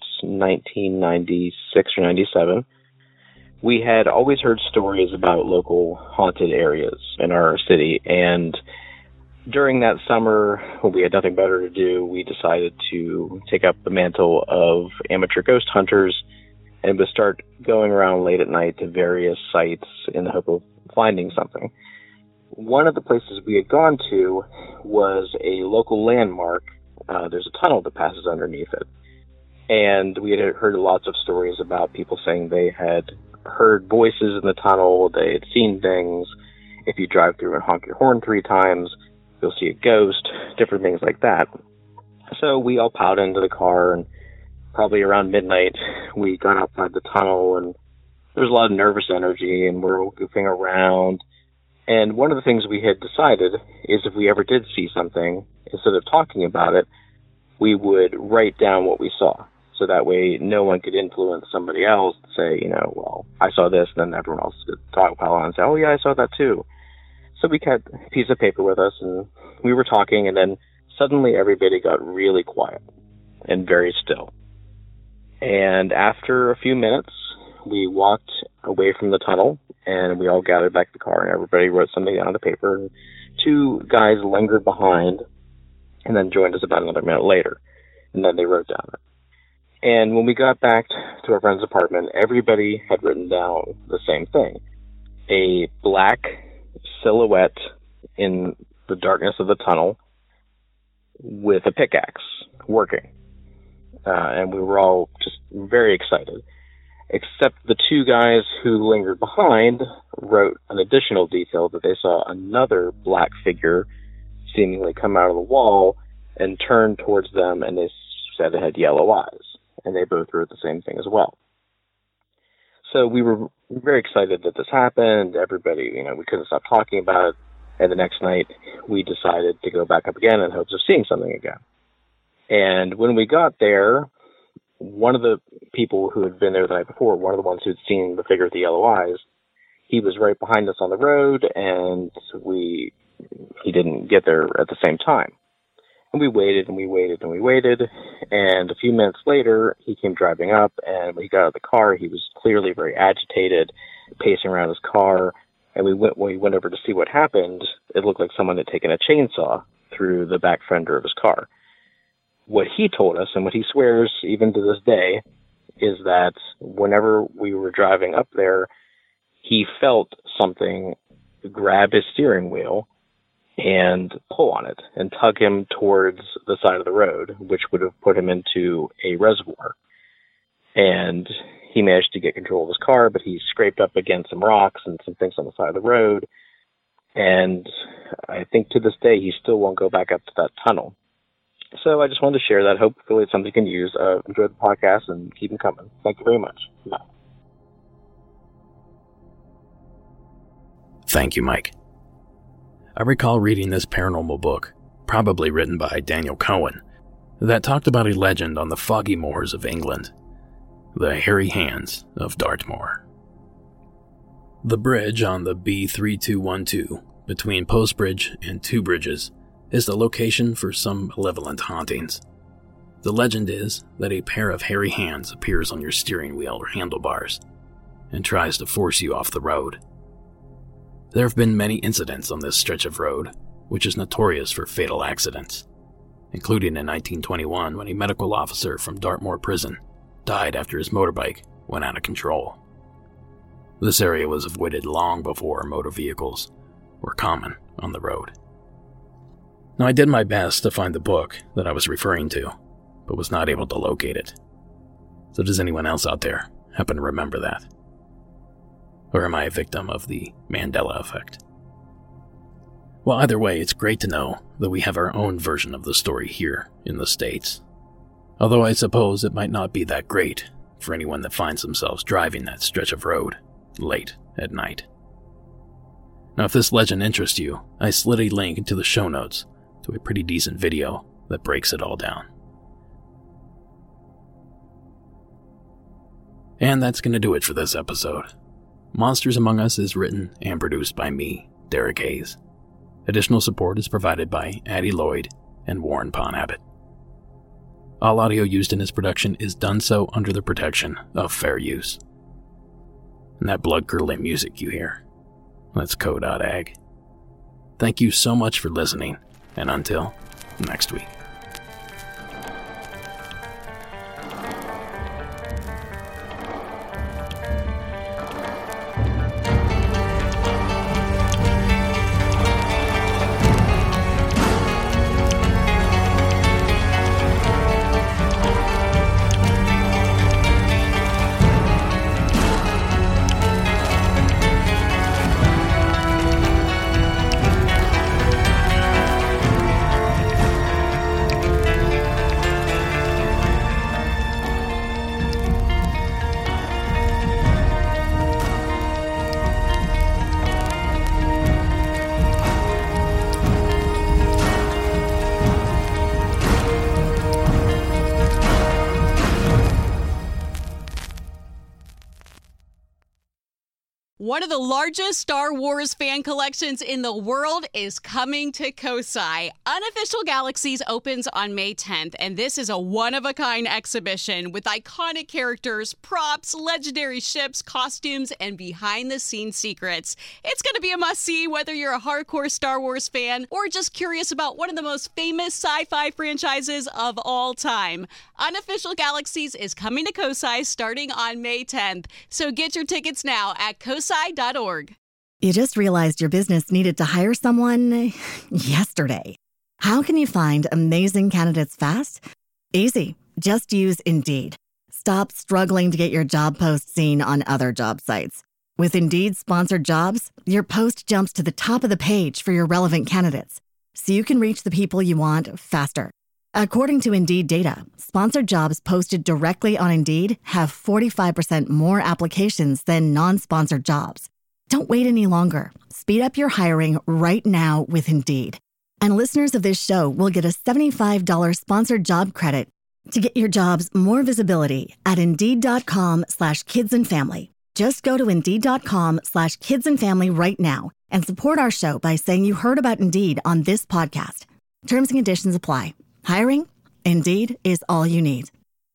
1996 or 97. We had always heard stories about local haunted areas in our city, and during that summer, when we had nothing better to do, we decided to take up the mantle of amateur ghost hunters and would start going around late at night to various sites in the hope of finding something. One of the places we had gone to was a local landmark. There's a tunnel that passes underneath it. And we had heard lots of stories about people saying they had heard voices in the tunnel, they had seen things. If you drive through and honk your horn 3 times, you'll see a ghost, different things like that. So we all piled into the car, and probably around midnight, we got outside the tunnel, and there was a lot of nervous energy, and we're all goofing around. And one of the things we had decided is if we ever did see something, instead of talking about it, we would write down what we saw. So that way no one could influence somebody else to say, well, I saw this, and then everyone else could talk pile on and say, oh yeah, I saw that too. So we kept a piece of paper with us, and we were talking, and then suddenly everybody got really quiet and very still. And after a few minutes, we walked away from the tunnel, and we all gathered back in the car, and everybody wrote something down on the paper. And 2 guys lingered behind and then joined us about another minute later, and then they wrote down it. And when we got back to our friend's apartment, everybody had written down the same thing. A black silhouette in the darkness of the tunnel with a pickaxe working. And we were all just very excited, except the 2 guys who lingered behind wrote an additional detail that they saw another black figure seemingly come out of the wall and turn towards them, and they said it had yellow eyes, and they both wrote the same thing as well. So we were very excited that this happened. Everybody, we couldn't stop talking about it, and the next night we decided to go back up again in hopes of seeing something again. And when we got there, one of the people who had been there the night before, one of the ones who had seen the figure with the yellow eyes, he was right behind us on the road, and he didn't get there at the same time. And we waited, and we waited, and we waited, and a few minutes later, he came driving up, and when he got out of the car, he was clearly very agitated, pacing around his car, and when we went over to see what happened, it looked like someone had taken a chainsaw through the back fender of his car. What he told us, and what he swears even to this day, is that whenever we were driving up there, he felt something grab his steering wheel and pull on it and tug him towards the side of the road, which would have put him into a reservoir. And he managed to get control of his car, but he scraped up against some rocks and some things on the side of the road. And I think to this day, he still won't go back up to that tunnel. So I just wanted to share that. Hopefully it's something you can use. Enjoy the podcast and keep them coming. Thank you very much. Bye. Thank you, Mike. I recall reading this paranormal book, probably written by Daniel Cohen, that talked about a legend on the foggy moors of England, the Hairy Hands of Dartmoor. The bridge on the B3212 between Postbridge and Two Bridges is the location for some malevolent hauntings. The legend is that a pair of hairy hands appears on your steering wheel or handlebars and tries to force you off the road. There have been many incidents on this stretch of road, which is notorious for fatal accidents, including in 1921 when a medical officer from Dartmoor Prison died after his motorbike went out of control. This area was avoided long before motor vehicles were common on the road. Now, I did my best to find the book that I was referring to, but was not able to locate it. So does anyone else out there happen to remember that? Or am I a victim of the Mandela effect? Well, either way, it's great to know that we have our own version of the story here in the States. Although I suppose it might not be that great for anyone that finds themselves driving that stretch of road late at night. Now, if this legend interests you, I slid a link into the show notes to a pretty decent video that breaks it all down. And that's going to do it for this episode. Monsters Among Us is written and produced by me, Derek Hayes. Additional support is provided by Addie Lloyd and Warren Pon-Abbott. All audio used in this production is done so under the protection of fair use. And that blood-curdling music you hear, that's Code.ag. Thank you so much for listening, and until next week. One of the largest Star Wars fan collections in the world is coming to Kosai. Unofficial Galaxies opens on May 10th, and this is a one-of-a-kind exhibition with iconic characters, props, legendary ships, costumes, and behind-the-scenes secrets. It's going to be a must-see whether you're a hardcore Star Wars fan or just curious about one of the most famous sci-fi franchises of all time. Unofficial Galaxies is coming to Kosai starting on May 10th, so get your tickets now at kosai.org. You just realized your business needed to hire someone yesterday. How can you find amazing candidates fast? Easy. Just use Indeed. Stop struggling to get your job post seen on other job sites. With Indeed sponsored jobs, your post jumps to the top of the page for your relevant candidates, so you can reach the people you want faster. According to Indeed data, sponsored jobs posted directly on Indeed have 45% more applications than non-sponsored jobs. Don't wait any longer. Speed up your hiring right now with Indeed. And listeners of this show will get a $75 sponsored job credit to get your jobs more visibility at Indeed.com/kidsandfamily. Just go to Indeed.com/kidsandfamily right now and support our show by saying you heard about Indeed on this podcast. Terms and conditions apply. Hiring? Indeed is all you need.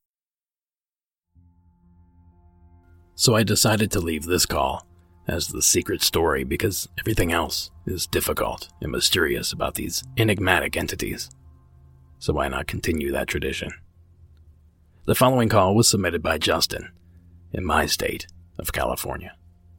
So I decided to leave this call as the secret story because everything else is difficult and mysterious about these enigmatic entities. So why not continue that tradition? The following call was submitted by Justin in my state of California.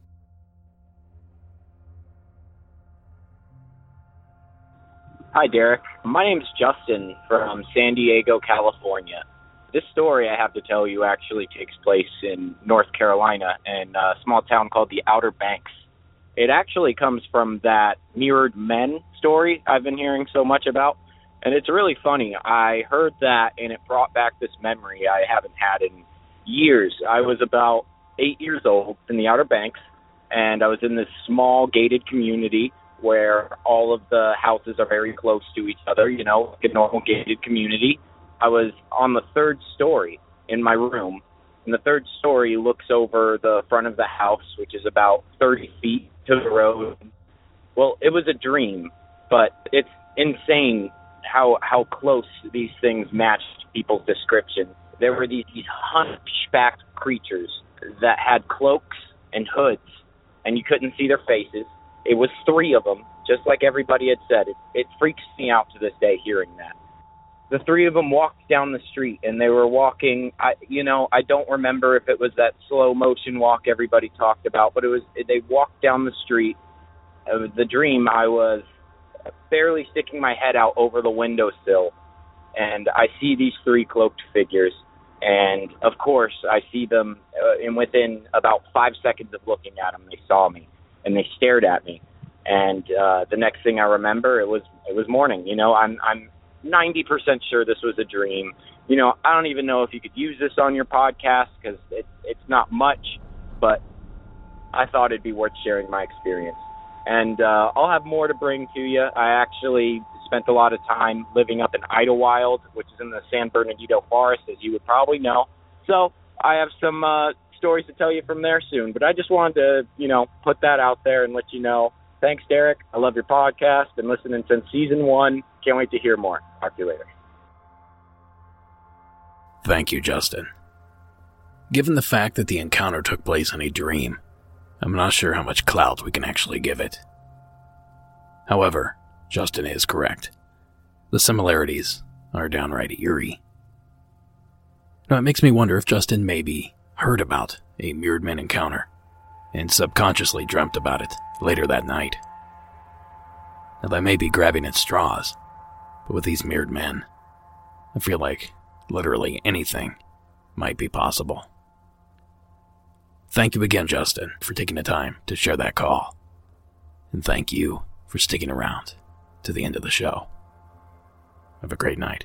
Hi, Derek. My name's Justin from San Diego, California. This story I have to tell you actually takes place in North Carolina in a small town called the Outer Banks. It actually comes from that Mirrored Men story I've been hearing so much about, and it's really funny. I heard that, and it brought back this memory I haven't had in years. I was about 8 years old in the Outer Banks, and I was in this small gated community where all of the houses are very close to each other, you know, like a normal gated community. I was on the third story in my room, and the third story looks over the front of the house, which is about 30 feet to the road. Well, it was a dream, but it's insane how close these things matched people's description. There were these hunchbacked creatures that had cloaks and hoods, and you couldn't see their faces. It was 3 of them, just like everybody had said. It freaks me out to this day hearing that. The 3 of them walked down the street, and they were walking. I don't remember if it was that slow motion walk everybody talked about, but they walked down the street. The dream, I was barely sticking my head out over the windowsill, and I see these 3 cloaked figures, and of course I see them, and within about 5 seconds of looking at them, they saw me. And they stared at me, and the next thing I remember, it was morning. You know, I'm 90% sure this was a dream. You know, I don't even know if you could use this on your podcast because it's not much, but I thought it'd be worth sharing my experience. And I'll have more to bring to you. I actually spent a lot of time living up in Idlewild, which is in the San Bernardino Forest, as you would probably know. So I have some stories to tell you from there soon. But I just wanted to, put that out there and let you know. Thanks, Derek. I love your podcast. Been listening since season 1. Can't wait to hear more. Talk to you later. Thank you, Justin. Given the fact that the encounter took place in a dream, I'm not sure how much clout we can actually give it. However, Justin is correct. The similarities are downright eerie. Now, it makes me wonder if Justin maybe heard about a Mirrored Man encounter and subconsciously dreamt about it later that night. Now, that may be grabbing at straws, but with these Mirrored Men, I feel like literally anything might be possible. Thank you again, Justin, for taking the time to share that call. And thank you for sticking around to the end of the show. Have a great night.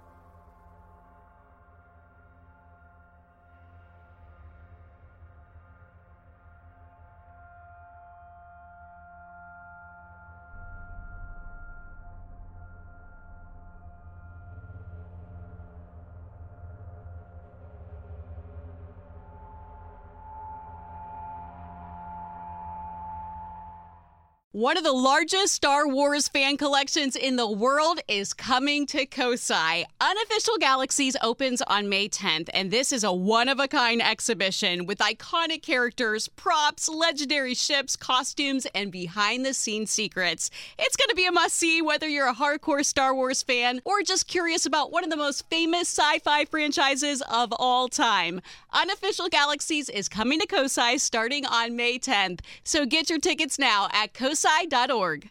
One of the largest Star Wars fan collections in the world is coming to Kosai. Unofficial Galaxies opens on May 10th, and this is a one-of-a-kind exhibition with iconic characters, props, legendary ships, costumes, and behind-the-scenes secrets. It's going to be a must-see whether you're a hardcore Star Wars fan or just curious about one of the most famous sci-fi franchises of all time. Unofficial Galaxies is coming to Kosai starting on May 10th, so get your tickets now at kosai.org.